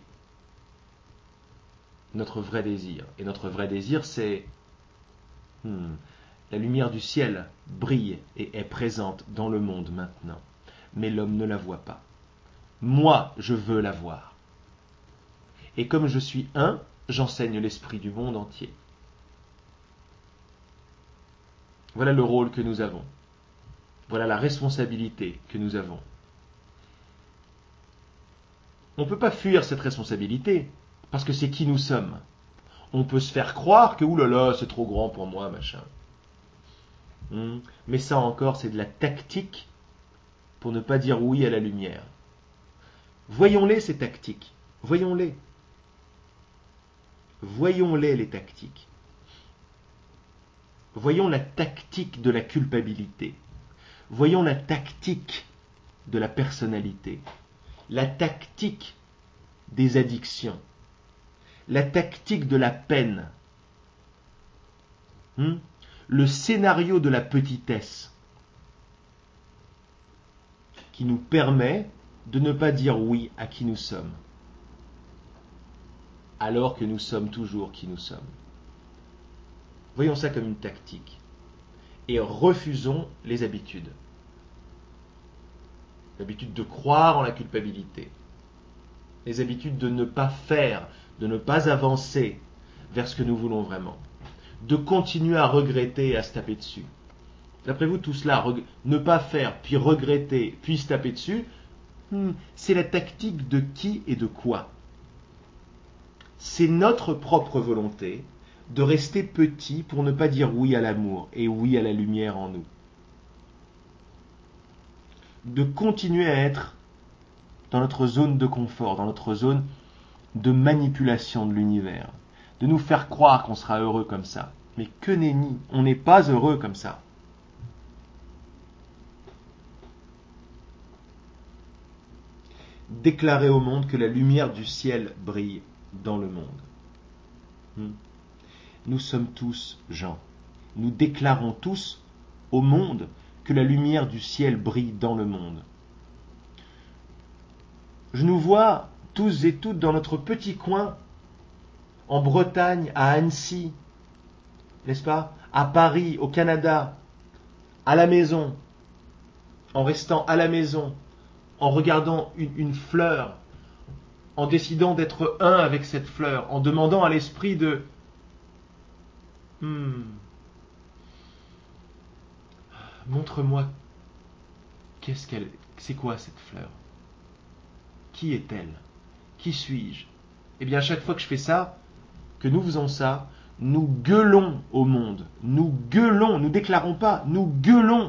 notre vrai désir. Et notre vrai désir, c'est hmm, la lumière du ciel brille et est présente dans le monde maintenant, mais l'homme ne la voit pas. Moi, je veux la voir. Et comme je suis un, j'enseigne l'esprit du monde entier. Voilà le rôle que nous avons. Voilà la responsabilité que nous avons. On ne peut pas fuir cette responsabilité, parce que c'est qui nous sommes. On peut se faire croire que, oulala, c'est trop grand pour moi, machin. Hmm. Mais ça encore, c'est de la tactique pour ne pas dire oui à la lumière. Voyons-les, ces tactiques. Voyons-les. Voyons-les, les tactiques. Voyons la tactique de la culpabilité. Voyons la tactique de la personnalité. La tactique des addictions. La tactique de la peine. Hmm? Le scénario de la petitesse qui nous permet de ne pas dire oui à qui nous sommes, alors que nous sommes toujours qui nous sommes. Voyons ça comme une tactique. Et refusons les habitudes. L'habitude de croire en la culpabilité. Les habitudes de ne pas faire, de ne pas avancer vers ce que nous voulons vraiment. De continuer à regretter et à se taper dessus. D'après vous, tout cela, reg- ne pas faire, puis regretter, puis se taper dessus, hmm, c'est la tactique de qui et de quoi? C'est notre propre volonté de rester petit pour ne pas dire oui à l'amour et oui à la lumière en nous. De continuer à être dans notre zone de confort, dans notre zone de manipulation de l'univers, de nous faire croire qu'on sera heureux comme ça. Mais que nenni, on n'est pas heureux comme ça. Déclarer au monde que la lumière du ciel brille dans le monde. Hmm. Nous sommes tous gens. Nous déclarons tous au monde que la lumière du ciel brille dans le monde. Je nous vois tous et toutes dans notre petit coin en Bretagne, à Annecy, n'est-ce pas, à Paris, au Canada, à la maison, en restant à la maison, en regardant une, une fleur, en décidant d'être un avec cette fleur, en demandant à l'esprit de hmm, montre-moi qu'est-ce qu'elle, c'est quoi cette fleur? Qui est-elle? Qui suis-je? Eh bien, à chaque fois que je fais ça, que nous faisons ça, nous gueulons au monde. Nous gueulons, nous déclarons pas, nous gueulons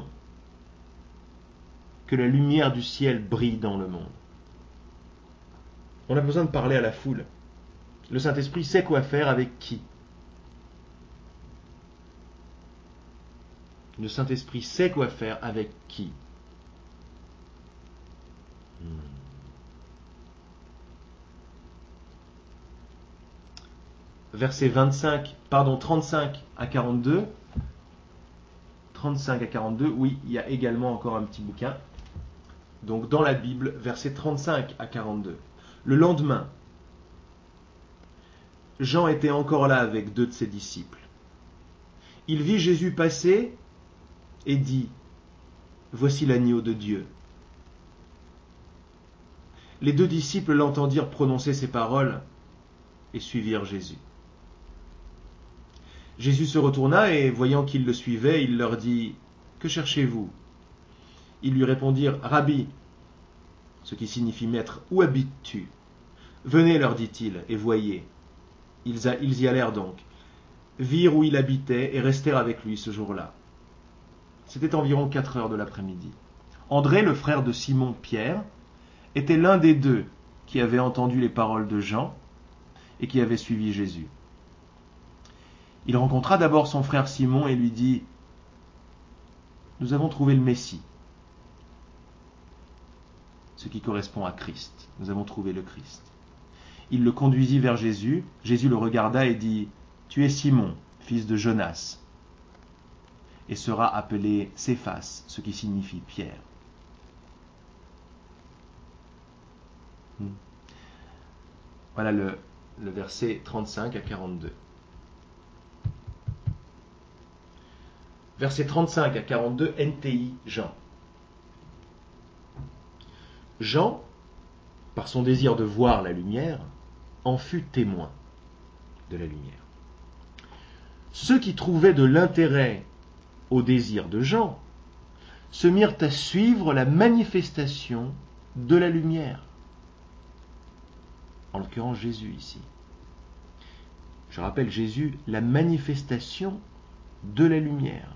que la lumière du ciel brille dans le monde. On a besoin de parler à la foule. Le Saint-Esprit sait quoi faire avec qui. Le Saint-Esprit sait quoi faire avec qui. Hmm. Versets vingt-cinq, pardon, trente-cinq à quarante-deux. trente-cinq à quarante-deux, oui, il y a également encore un petit bouquin. Donc dans la Bible, versets trente-cinq à quarante-deux. Le lendemain, Jean était encore là avec deux de ses disciples. Il vit Jésus passer et dit « Voici l'agneau de Dieu ». Les deux disciples l'entendirent prononcer ces paroles et suivirent Jésus. Jésus se retourna et, voyant qu'ils le suivaient, il leur dit « Que cherchez-vous » Ils lui répondirent « Rabbi », ce qui signifie maître, « où habites-tu » Venez, leur dit-il, et voyez. Ils, a, ils y allèrent donc, virent où il habitait et restèrent avec lui ce jour-là. C'était environ quatre heures de l'après-midi. André, le frère de Simon-Pierre, était l'un des deux qui avaient entendu les paroles de Jean et qui avaient suivi Jésus. Il rencontra d'abord son frère Simon et lui dit « Nous avons trouvé le Messie », ce qui correspond à Christ. Nous avons trouvé le Christ. Il le conduisit vers Jésus. Jésus le regarda et dit « Tu es Simon, fils de Jonas, et sera appelé Céphas, ce qui signifie Pierre. » Hmm. Voilà le, le verset trente-cinq à quarante-deux. Verset trente-cinq à quarante-deux, N T I, Jean. Jean, par son désir de voir la lumière, en fut témoin de la lumière. Ceux qui trouvaient de l'intérêt au désir de Jean se mirent à suivre la manifestation de la lumière. En l'occurrence Jésus ici. Je rappelle Jésus, la manifestation de la lumière.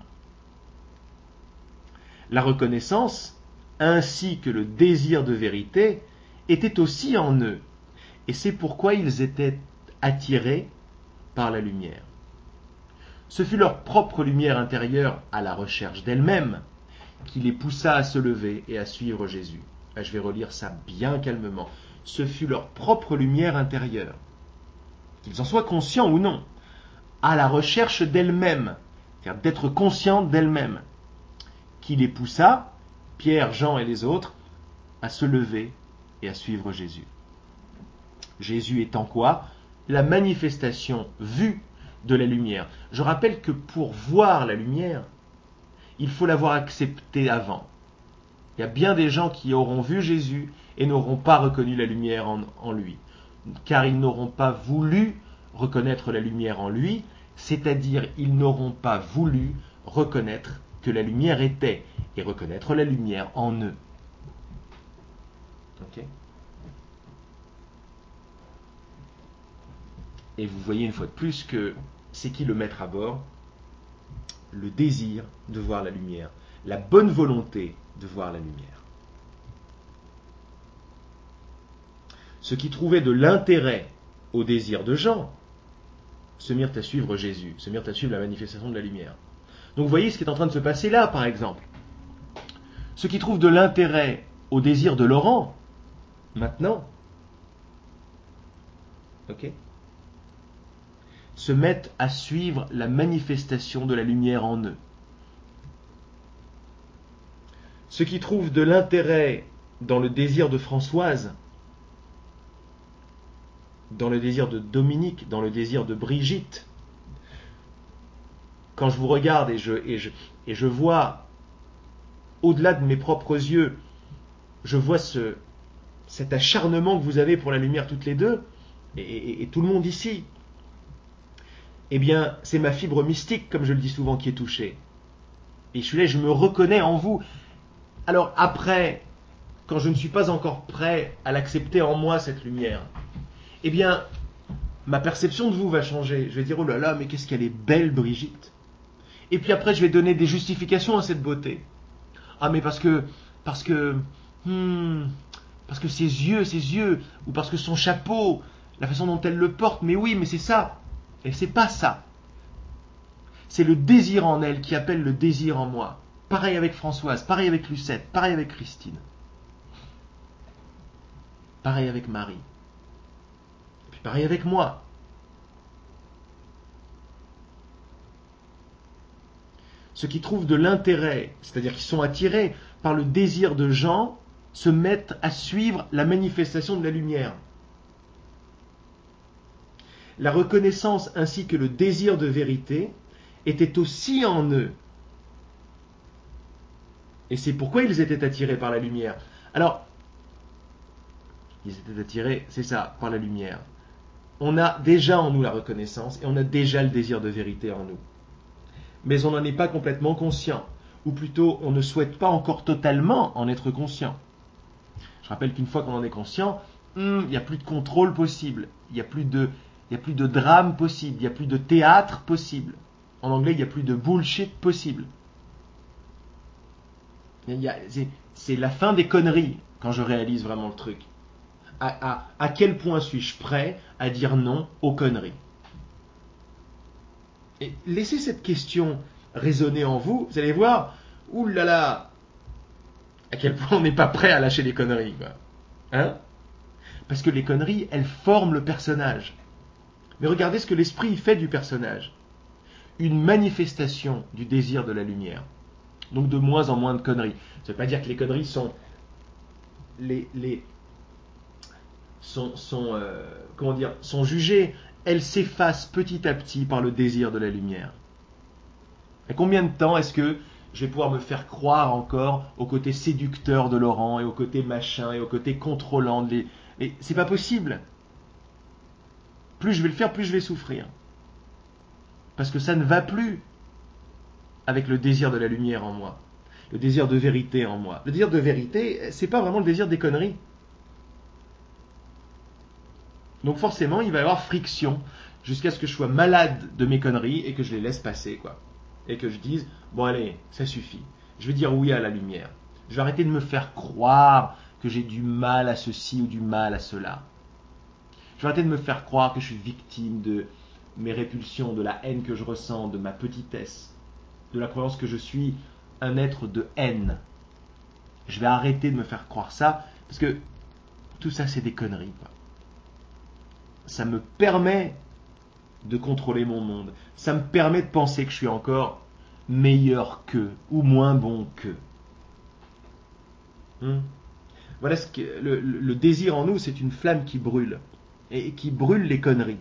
La reconnaissance, ainsi que le désir de vérité, étaient aussi en eux, et c'est pourquoi ils étaient attirés par la lumière. Ce fut leur propre lumière intérieure à la recherche d'elle-même qui les poussa à se lever et à suivre Jésus. Je vais relire ça bien calmement. Ce fut leur propre lumière intérieure, qu'ils en soient conscients ou non, à la recherche d'elle-même, c'est-à-dire d'être consciente d'elle-même, qui les poussa, Pierre, Jean et les autres, à se lever et à suivre Jésus. Jésus étant quoi? La manifestation vue de la lumière. Je rappelle que pour voir la lumière, il faut l'avoir acceptée avant. Il y a bien des gens qui auront vu Jésus et n'auront pas reconnu la lumière en, en lui, car ils n'auront pas voulu reconnaître la lumière en lui, c'est-à-dire ils n'auront pas voulu reconnaître que la lumière était et reconnaître la lumière en eux. Ok ? Et vous voyez une fois de plus que c'est qui le maître à bord? Le désir de voir la lumière, la bonne volonté de voir la lumière. Ceux qui trouvaient de l'intérêt au désir de Jean se mirent à suivre Jésus, se mirent à suivre la manifestation de la lumière. Donc vous voyez ce qui est en train de se passer là, par exemple. Ceux qui trouvent de l'intérêt au désir de Laurent, maintenant, ok, se mettent à suivre la manifestation de la lumière en eux. Ceux qui trouvent de l'intérêt dans le désir de Françoise dans le désir de Dominique, dans le désir de Brigitte. Quand je vous regarde et je, et je, et je vois, au-delà de mes propres yeux, je vois ce, cet acharnement que vous avez pour la lumière toutes les deux, et, et, et tout le monde ici, eh bien, c'est ma fibre mystique, comme je le dis souvent, qui est touchée. Et je suis là, je me reconnais en vous. Alors après, quand je ne suis pas encore prêt à l'accepter en moi, cette lumière, eh bien, ma perception de vous va changer. Je vais dire, oh là là, mais qu'est-ce qu'elle est belle, Brigitte. Et puis après, je vais donner des justifications à cette beauté. Ah, mais parce que, parce que, hmm, parce que ses yeux, ses yeux, ou parce que son chapeau, la façon dont elle le porte, mais oui, mais c'est ça. Et c'est pas ça. C'est le désir en elle qui appelle le désir en moi. Pareil avec Françoise, pareil avec Lucette, pareil avec Christine. Pareil avec Marie. Et puis pareil avec moi. Ceux qui trouvent de l'intérêt, c'est-à-dire qui sont attirés par le désir de Jean, se mettent à suivre la manifestation de la lumière. La reconnaissance ainsi que le désir de vérité étaient aussi en eux. Et c'est pourquoi ils étaient attirés par la lumière. Alors, ils étaient attirés, c'est ça, par la lumière. On a déjà en nous la reconnaissance et on a déjà le désir de vérité en nous. Mais on n'en est pas complètement conscient. Ou plutôt, on ne souhaite pas encore totalement en être conscient. Je rappelle qu'une fois qu'on en est conscient, il n'y a plus de contrôle possible. Il n'y a plus de, il y a plus de drame possible. Il n'y a plus de théâtre possible. En anglais, il n'y a plus de bullshit possible. Il y a, c'est, c'est la fin des conneries quand je réalise vraiment le truc. À, à, à quel point suis-je prêt à dire non aux conneries? Et laissez cette question résonner en vous, vous allez voir, oulala, à quel point on n'est pas prêt à lâcher les conneries, quoi. Hein? Parce que les conneries, elles forment le personnage. Mais regardez ce que l'esprit fait du personnage. Une manifestation du désir de la lumière. Donc de moins en moins de conneries. Ça ne veut pas dire que les conneries sont les, les sont, sont euh, comment dire, sont jugées. Elles s'effacent petit à petit par le désir de la lumière. Et combien de temps est-ce que je vais pouvoir me faire croire encore au côté séducteur de Laurent et au côté machin et au côté contrôlant de les... Et c'est pas possible. Plus je vais le faire, plus je vais souffrir. Parce que ça ne va plus avec le désir de la lumière en moi. Le désir de vérité en moi. Le désir de vérité, c'est pas vraiment le désir des conneries. Donc forcément, il va y avoir friction jusqu'à ce que je sois malade de mes conneries et que je les laisse passer, quoi. Et que je dise, bon allez, ça suffit. Je vais dire oui à la lumière. Je vais arrêter de me faire croire que j'ai du mal à ceci ou du mal à cela. Je vais arrêter de me faire croire que je suis victime de mes répulsions, de la haine que je ressens, de ma petitesse, de la croyance que je suis un être de haine. Je vais arrêter de me faire croire ça, parce que tout ça c'est des conneries, quoi. Ça me permet de contrôler mon monde. Ça me permet de penser que je suis encore meilleur qu'eux ou moins bon qu'eux. Hum. Voilà ce que le, le, le désir en nous, c'est une flamme qui brûle et qui brûle les conneries,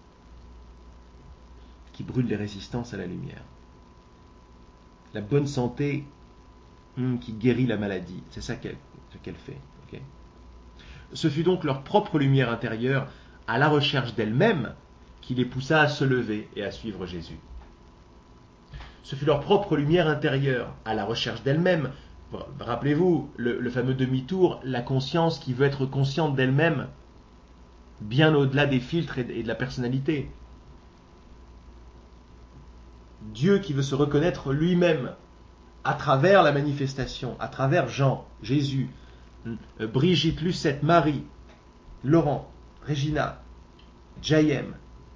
qui brûle les résistances à la lumière. La bonne santé hum, qui guérit la maladie, c'est ça qu'elle, ce qu'elle fait. Okay. Ce fut donc leur propre lumière intérieure à la recherche d'elle-même qui les poussa à se lever et à suivre Jésus. Ce fut leur propre lumière intérieure à la recherche d'elle-même. Rappelez-vous, le, le fameux demi-tour, la conscience qui veut être consciente d'elle-même, bien au-delà des filtres et de, et de la personnalité. Dieu qui veut se reconnaître lui-même à travers la manifestation, à travers Jean, Jésus, Brigitte, Lucette, Marie, Laurent, Regina, Jayem.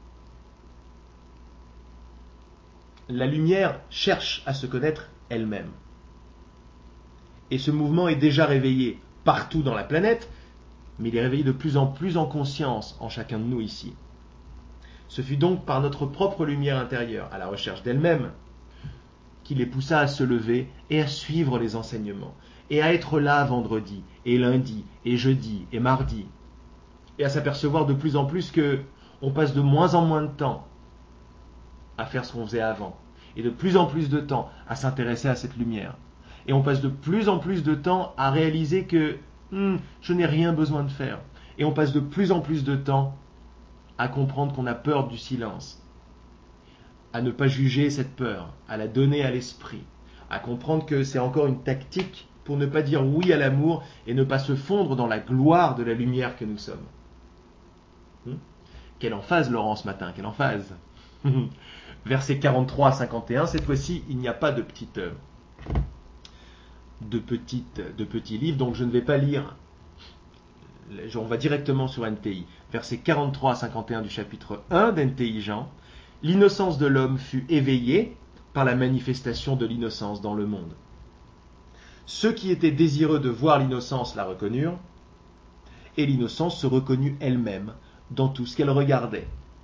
La lumière cherche à se connaître elle-même. Et ce mouvement est déjà réveillé partout dans la planète, mais il est réveillé de plus en plus en conscience en chacun de nous ici. Ce fut donc par notre propre lumière intérieure, à la recherche d'elle-même, qui les poussa à se lever et à suivre les enseignements, et à être là vendredi, et lundi, et jeudi, et mardi, et à s'apercevoir de plus en plus que on passe de moins en moins de temps à faire ce qu'on faisait avant, et de plus en plus de temps à s'intéresser à cette lumière. Et on passe de plus en plus de temps à réaliser que hmm, je n'ai rien besoin de faire. Et on passe de plus en plus de temps à comprendre qu'on a peur du silence, à ne pas juger cette peur, à la donner à l'esprit, à comprendre que c'est encore une tactique pour ne pas dire oui à l'amour et ne pas se fondre dans la gloire de la lumière que nous sommes. Hmm? Quelle emphase, Laurent, ce matin, quelle emphase. Versets quarante-trois à cinquante et un, cette fois-ci, il n'y a pas de petite... Euh, de, petites, de petits livres, donc je ne vais pas lire. On va directement sur N T I. Versets quarante-trois à cinquante et un du chapitre un d'N T I Jean. L'innocence de l'homme fut éveillée par la manifestation de l'innocence dans le monde. Ceux qui étaient désireux de voir l'innocence la reconnurent, et l'innocence se reconnut elle-même dans tout ce qu'elle regardait.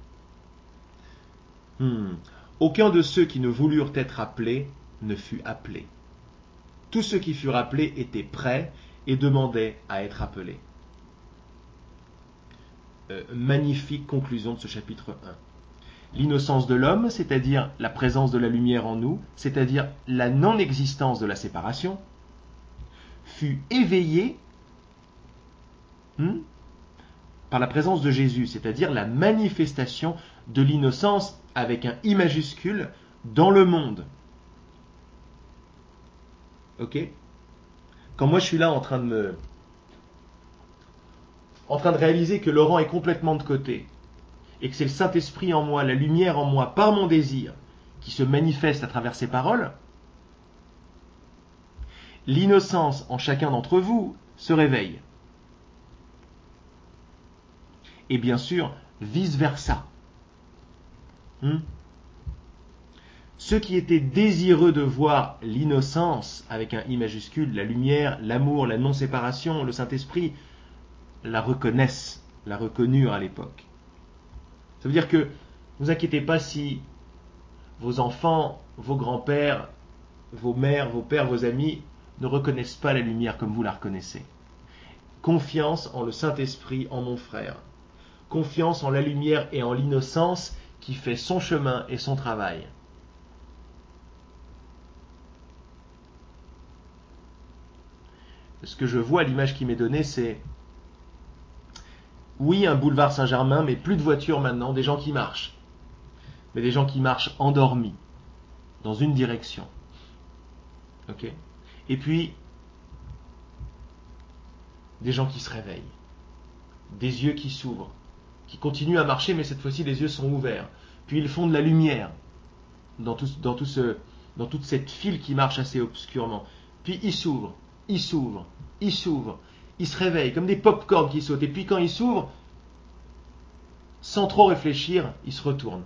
Hmm. Aucun de ceux qui ne voulurent être appelés ne fut appelé. Tous ceux qui furent appelés étaient prêts et demandaient à être appelés. Euh, magnifique conclusion de ce chapitre un. L'innocence de l'homme, c'est-à-dire la présence de la lumière en nous, c'est-à-dire la non-existence de la séparation, fut éveillée hmm, par la présence de Jésus, c'est-à-dire la manifestation de l'innocence avec un I majuscule dans le monde. Ok ? Quand moi je suis là en train de me, en train de réaliser que Laurent est complètement de côté, et que c'est le Saint-Esprit en moi, la lumière en moi, par mon désir, qui se manifeste à travers ces paroles, l'innocence en chacun d'entre vous se réveille. Et bien sûr, vice-versa. Hmm? Ceux qui étaient désireux de voir l'innocence, avec un I majuscule, la lumière, l'amour, la non-séparation, le Saint-Esprit, la reconnaissent, la reconnurent à l'époque. Ça veut dire que, ne vous inquiétez pas si vos enfants, vos grands-pères, vos mères, vos pères, vos amis ne reconnaissent pas la lumière comme vous la reconnaissez. Confiance en le Saint-Esprit, en mon frère. Confiance en la lumière et en l'innocence qui fait son chemin et son travail. Ce que je vois à l'image qui m'est donnée, c'est oui, un boulevard Saint-Germain, mais plus de voitures maintenant, des gens qui marchent. Mais des gens qui marchent endormis, dans une direction. Ok ? Et puis, des gens qui se réveillent, des yeux qui s'ouvrent, qui continuent à marcher, mais cette fois-ci les yeux sont ouverts. Puis ils font de la lumière dans, tout, dans, tout ce, dans toute cette file qui marche assez obscurement. Puis ils s'ouvrent, ils s'ouvrent, ils s'ouvrent, ils se réveillent comme des pop-corns qui sautent. Et puis quand ils s'ouvrent, sans trop réfléchir, ils se retournent.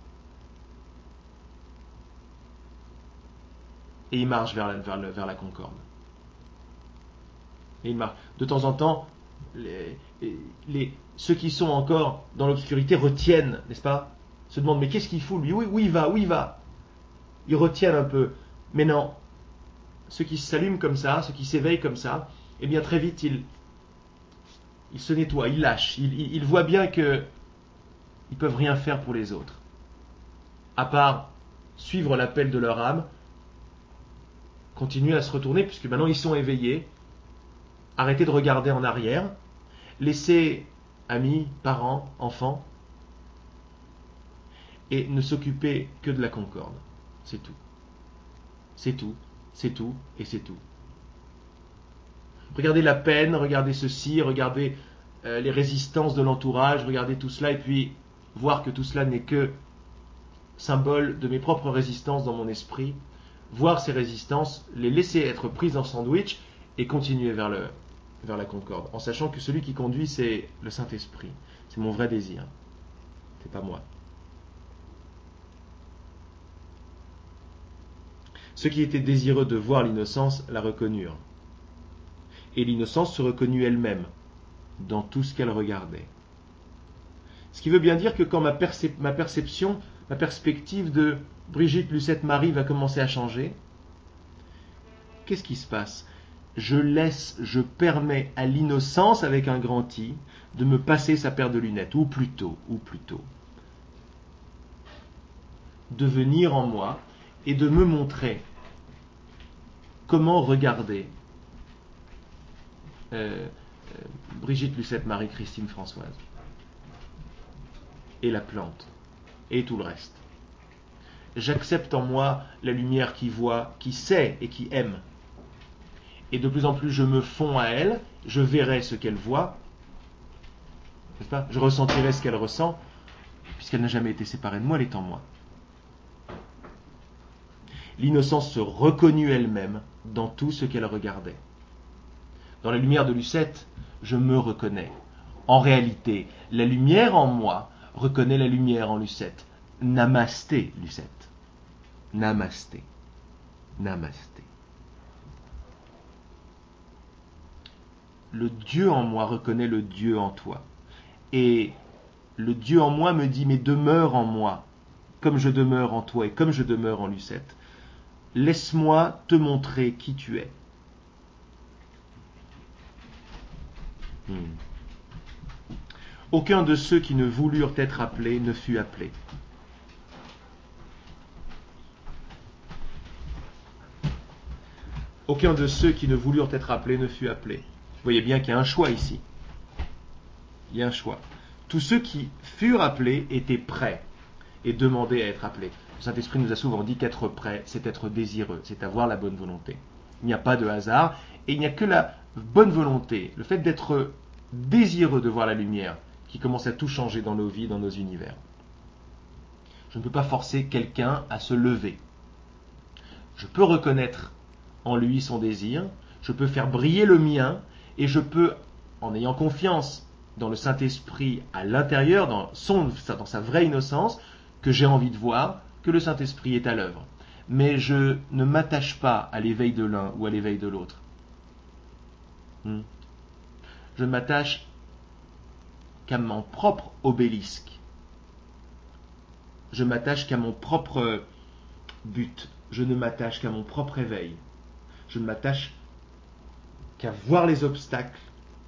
Et ils marchent vers la, vers le, vers la Concorde. Et ils marchent. De temps en temps, les, les, ceux qui sont encore dans l'obscurité retiennent, n'est-ce pas ? Se demandent, mais qu'est-ce qu'il fout lui ? Oui, où il va ? Où il va ? Ils retiennent un peu. Mais non. Ceux qui s'allument comme ça, ceux qui s'éveillent comme ça, eh bien très vite, ils, ils se nettoient, ils lâchent. Ils, ils, ils voient bien qu'ils ne peuvent rien faire pour les autres. À part suivre l'appel de leur âme, continuer à se retourner, puisque maintenant ils sont éveillés. Arrêter de regarder en arrière. Laisser amis, parents, enfants, et ne s'occuper que de la Concorde. C'est tout. C'est tout, c'est tout, et c'est tout. Regardez la peine, regardez ceci, regardez euh, les résistances de l'entourage, regardez tout cela, et puis voir que tout cela n'est que symbole de mes propres résistances dans mon esprit, voir ces résistances, les laisser être prises en sandwich, et continuer vers, le, vers la Concorde, en sachant que celui qui conduit, c'est le Saint-Esprit. C'est mon vrai désir. C'est pas moi. Ceux qui étaient désireux de voir l'innocence la reconnurent. Et l'innocence se reconnut elle-même dans tout ce qu'elle regardait. Ce qui veut bien dire que quand ma, percep- ma perception, ma perspective de Brigitte, Lucette, Marie va commencer à changer, qu'est-ce qui se passe ? je laisse, je permets à l'innocence avec un grand I de me passer sa paire de lunettes, ou plutôt, ou plutôt, de venir en moi et de me montrer comment regarder euh, euh, Brigitte, Lucette, Marie-Christine, Françoise, et la plante, et tout le reste. J'accepte en moi la lumière qui voit, qui sait et qui aime. Et de plus en plus je me fonds à elle, je verrai ce qu'elle voit, n'est-ce pas ? Je ressentirai ce qu'elle ressent, puisqu'elle n'a jamais été séparée de moi, elle est en moi. L'innocence se reconnut elle-même dans tout ce qu'elle regardait. Dans la lumière de Lucette, je me reconnais. En réalité, la lumière en moi reconnaît la lumière en Lucette. Namasté, Lucette. Namasté. Namasté. Le Dieu en moi reconnaît le Dieu en toi. Et le Dieu en moi me dit, mais demeure en moi, comme je demeure en toi et comme je demeure en Lucette. Laisse-moi te montrer qui tu es. Hmm. Aucun de ceux qui ne voulurent être appelés ne fut appelé. Aucun de ceux qui ne voulurent être appelés ne fut appelé. Vous voyez bien qu'il y a un choix ici. Il y a un choix. Tous ceux qui furent appelés étaient prêts et demandaient à être appelés. Le Saint-Esprit nous a souvent dit qu'être prêt, c'est être désireux, c'est avoir la bonne volonté. Il n'y a pas de hasard et il n'y a que la bonne volonté, le fait d'être désireux de voir la lumière qui commence à tout changer dans nos vies, dans nos univers. Je ne peux pas forcer quelqu'un à se lever. Je peux reconnaître en lui son désir, je peux faire briller le mien et je peux, en ayant confiance dans le Saint-Esprit à l'intérieur, dans, son, dans sa vraie innocence, que j'ai envie de voir, que le Saint-Esprit est à l'œuvre. Mais je ne m'attache pas à l'éveil de l'un ou à l'éveil de l'autre. Hmm. Je ne m'attache qu'à mon propre obélisque. Je m'attache qu'à mon propre but. Je ne m'attache qu'à mon propre éveil. Je ne m'attache qu'à voir les obstacles,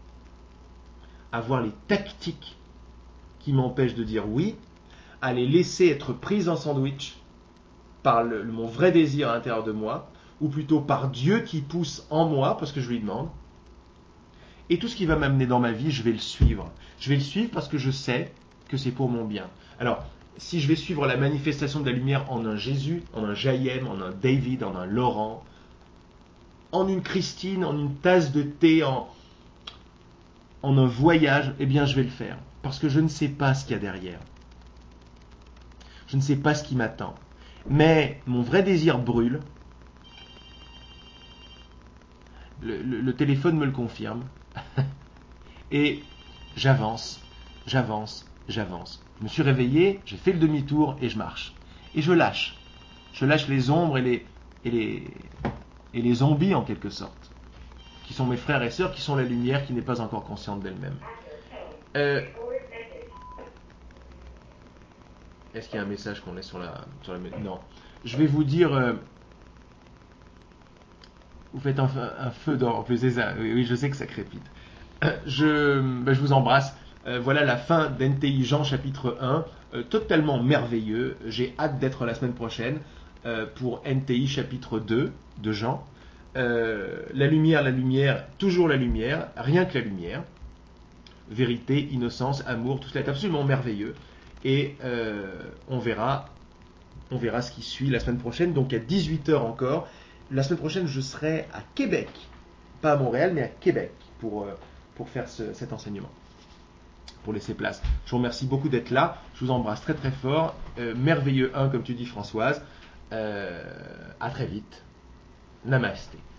à voir les tactiques qui m'empêchent de dire oui, à les laisser être prises en sandwich par le, mon vrai désir à l'intérieur de moi, ou plutôt par Dieu qui pousse en moi, parce que je lui demande. Et tout ce qui va m'amener dans ma vie, je vais le suivre. Je vais le suivre parce que je sais que c'est pour mon bien. Alors, si je vais suivre la manifestation de la lumière en un Jésus, en un Jaïem, en un David, en un Laurent, en une Christine, en une tasse de thé, en, en un voyage, eh bien je vais le faire. Parce que je ne sais pas ce qu'il y a derrière. Je ne sais pas ce qui m'attend. Mais mon vrai désir brûle. Le, le, le téléphone me le confirme. Et j'avance, j'avance, j'avance. Je me suis réveillé, j'ai fait le demi-tour et je marche. Et je lâche. Je lâche les ombres et les, et les, et les zombies en quelque sorte. Qui sont mes frères et sœurs, qui sont la lumière qui n'est pas encore consciente d'elle-même. Euh, est-ce qu'il y a un message qu'on laisse sur la... Sur la... Non. Je vais vous dire... Euh, vous faites un, un feu d'or, c'est ça. Oui, oui, je sais que ça crépite. Je, ben, je vous embrasse. Euh, voilà la fin d'N T I Jean chapitre un. Euh, totalement merveilleux. J'ai hâte d'être la semaine prochaine euh, pour N T I chapitre deux de Jean. Euh, la lumière, la lumière, toujours la lumière, rien que la lumière. Vérité, innocence, amour, tout cela est absolument merveilleux. Et euh, on verra, on verra ce qui suit la semaine prochaine. Donc à dix-huit heures encore. La semaine prochaine, je serai à Québec. Pas à Montréal, mais à Québec pour, euh, pour faire ce, cet enseignement. Pour laisser place. Je vous remercie beaucoup d'être là. Je vous embrasse très très fort. Euh, merveilleux un, comme tu dis Françoise. Euh, à très vite. Namasté.